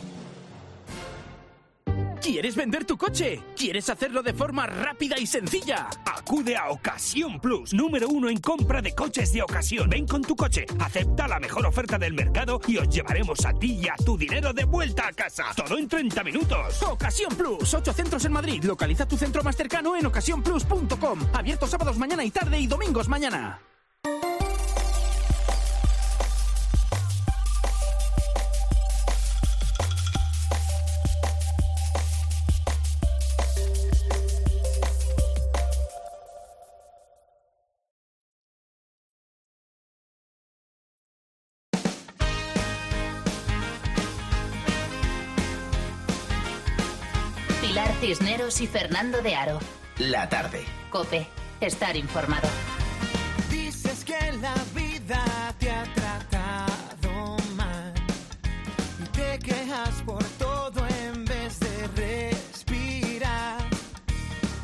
¿Quieres vender tu coche? ¿Quieres hacerlo de forma rápida y sencilla? Acude a Ocasión Plus, número 1 en compra de coches de ocasión. Ven con tu coche, acepta la mejor oferta del mercado y os llevaremos a ti y a tu dinero de vuelta a casa. Todo en 30 minutos. Ocasión Plus, 8 centros en Madrid. Localiza tu centro más cercano en ocasiónplus.com. Abierto sábados mañana y tarde y domingos mañana. Pilar Cisneros y Fernando de Aro. La tarde. COPE. Estar informado. Dices que la vida te ha tratado mal y te quejas por todo en vez de respirar.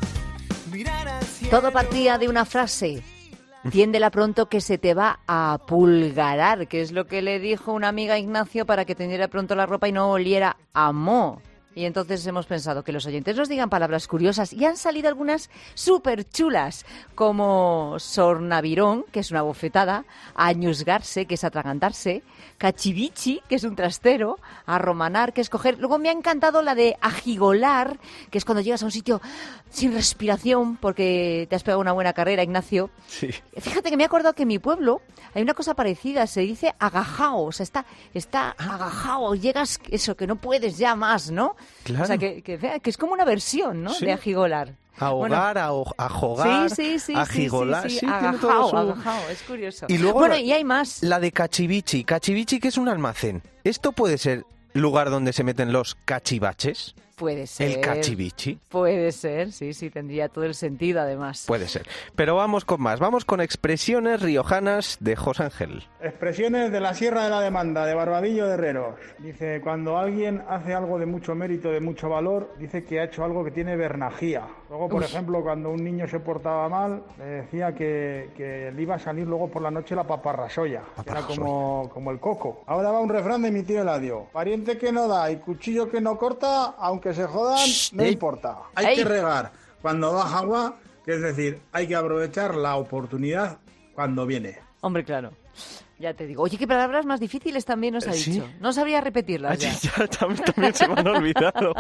Todo partía de una frase. Tiéndela pronto que se te va a apulgarar, que es lo que le dijo una amiga a Ignacio para que tendiera pronto la ropa y no oliera a moho. Y entonces hemos pensado que los oyentes nos digan palabras curiosas y han salido algunas súper chulas, como sornavirón, que es una bofetada, añusgarse, que es atragantarse, cachivichi, que es un trastero, arromanar, que es coger. Luego me ha encantado la de ajigolar, que es cuando llegas a un sitio sin respiración porque te has pegado una buena carrera, Ignacio. Sí. Fíjate que me he acordado que en mi pueblo hay una cosa parecida, se dice agajao, o sea, está agajao, llegas, eso, que no puedes ya más, ¿no? Claro. O sea, que es como una versión, ¿no? Sí. De ajigolar. Ahogar, ajogar, sí, ajigolar. sí, Agajao, es curioso. Y luego y hay más. La de cachivichi. Cachivichi, que es un almacén. ¿Esto puede ser lugar donde se meten los cachivaches? Puede ser. El cachivichi. Puede ser, sí, tendría todo el sentido además. Puede ser. Pero vamos con más. Vamos con expresiones riojanas de José Ángel. Expresiones de la Sierra de la Demanda, de Barbadillo de Herreros. Dice, cuando alguien hace algo de mucho mérito, de mucho valor, dice que ha hecho algo que tiene vernajía. Luego, por ejemplo, cuando un niño se portaba mal, le decía que le iba a salir luego por la noche la paparrasoya. Era como el coco. Ahora va un refrán de mi tío Eladio. Pariente que no da y cuchillo que no corta, aunque se jodan, no importa. Hay que regar cuando baja agua, que es decir, hay que aprovechar la oportunidad cuando viene. Hombre, claro. Ya te digo. Oye, qué palabras más difíciles también nos ha dicho. No sabría repetirlas ya. También se me han olvidado.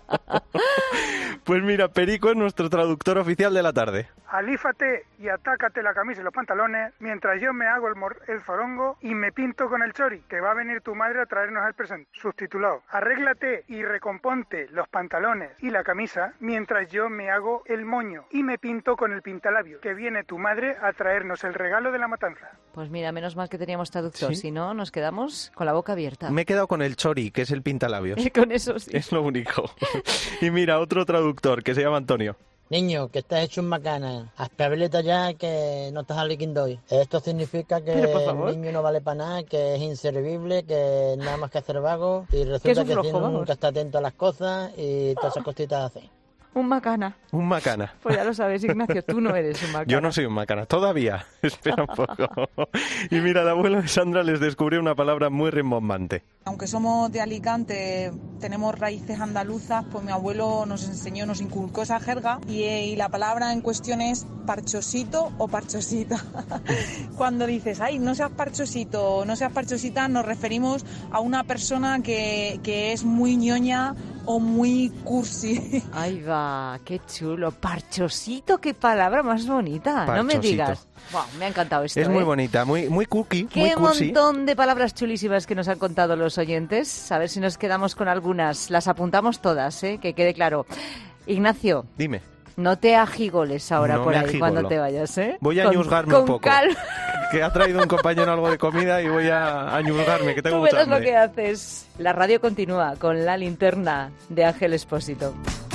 Pues mira, Perico es nuestro traductor oficial de la tarde. Alífate y atácate la camisa y los pantalones mientras yo me hago el zorongo y me pinto con el chori, que va a venir tu madre a traernos el presente. Subtitulado: arréglate y recomponte los pantalones y la camisa mientras yo me hago el moño y me pinto con el pintalabio, que viene tu madre a traernos el regalo de la matanza. Pues mira, menos mal que teníamos traductor, ¿Sí? Si no nos quedamos con la boca abierta. Me he quedado con el chori, que es el pintalabios. Con eso sí. Es lo único. Y mira, otro traductor que se llama Antonio. Niño, que estás hecho un macana. Espabileta ya que no estás al liquindoy. Esto significa que el niño no vale para nada, que es inservible, que nada más que hacer vago. Y resulta que nunca está atento a las cosas y todas esas cositas hace. Un macana. Un macana. Pues ya lo sabes, Ignacio, tú no eres un macana. Yo no soy un macana, todavía. Espera un poco. Y mira, el abuelo de Sandra les descubrió una palabra muy rimbombante. Aunque somos de Alicante, tenemos raíces andaluzas, pues mi abuelo nos enseñó, nos inculcó esa jerga y la palabra en cuestión es parchosito o parchosita. Cuando dices, ay, no seas parchosito o no seas parchosita, nos referimos a una persona que es muy ñoña o muy cursi. Ahí va, qué chulo. Parchosito, qué palabra más bonita. Parchosito. No me digas. Wow, me ha encantado esto. Es muy bonita, muy cookie, qué muy cursi. Montón de palabras chulísimas que nos han contado los oyentes. A ver si nos quedamos con algunas. Las apuntamos todas, que quede claro. Ignacio. Dime. No te ajigoles ahora por ahí cuando te vayas, Voy a añusgarme un poco. Calma. Que ha traído un compañero algo de comida y voy a añusgarme, que tengo mucha hambre. Tú verás lo que haces. La radio continúa con la linterna de Ángel Expósito.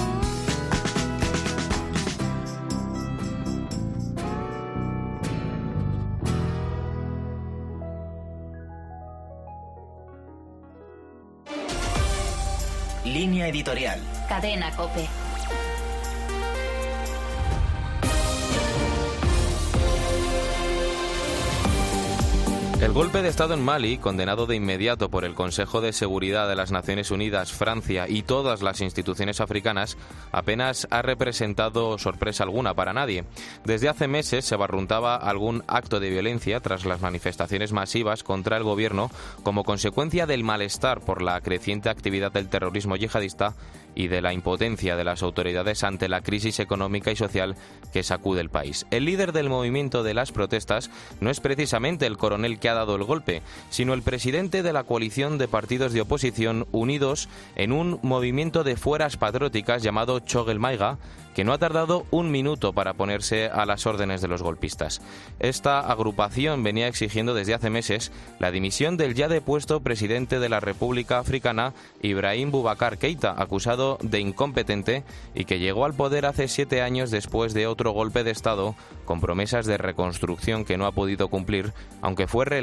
Línea editorial. Cadena COPE. El golpe de Estado en Mali, condenado de inmediato por el Consejo de Seguridad de las Naciones Unidas, Francia y todas las instituciones africanas, apenas ha representado sorpresa alguna para nadie. Desde hace meses se barruntaba algún acto de violencia tras las manifestaciones masivas contra el gobierno como consecuencia del malestar por la creciente actividad del terrorismo yihadista y de la impotencia de las autoridades ante la crisis económica y social que sacude el país. El líder del movimiento de las protestas no es precisamente el coronel que ha dado el golpe, sino el presidente de la coalición de partidos de oposición unidos en un movimiento de fueras patrióticas llamado Chogel Maiga, que no ha tardado un minuto para ponerse a las órdenes de los golpistas. Esta agrupación venía exigiendo desde hace meses la dimisión del ya depuesto presidente de la República Africana, Ibrahim Boubacar Keïta, acusado de incompetente y que llegó al poder hace 7 años después de otro golpe de Estado con promesas de reconstrucción que no ha podido cumplir, aunque fue reelecto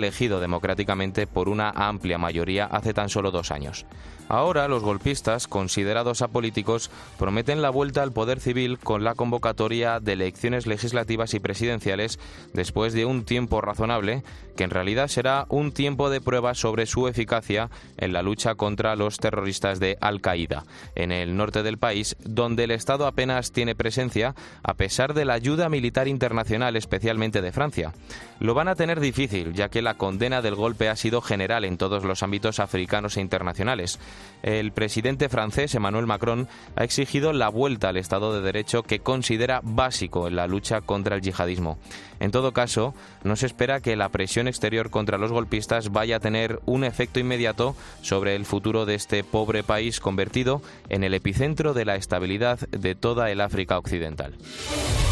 reelegido democráticamente por una amplia mayoría hace tan solo 2 años. Ahora los golpistas, considerados apolíticos, prometen la vuelta al poder civil con la convocatoria de elecciones legislativas y presidenciales después de un tiempo razonable, que en realidad será un tiempo de prueba sobre su eficacia en la lucha contra los terroristas de Al-Qaeda, en el norte del país, donde el Estado apenas tiene presencia, a pesar de la ayuda militar internacional, especialmente de Francia. Lo van a tener difícil, ya que la condena del golpe ha sido general en todos los ámbitos africanos e internacionales. El presidente francés, Emmanuel Macron, ha exigido la vuelta al Estado de Derecho, que considera básico en la lucha contra el yihadismo. En todo caso, no se espera que la presión exterior contra los golpistas vaya a tener un efecto inmediato sobre el futuro de este pobre país convertido en el epicentro de la estabilidad de toda el África occidental.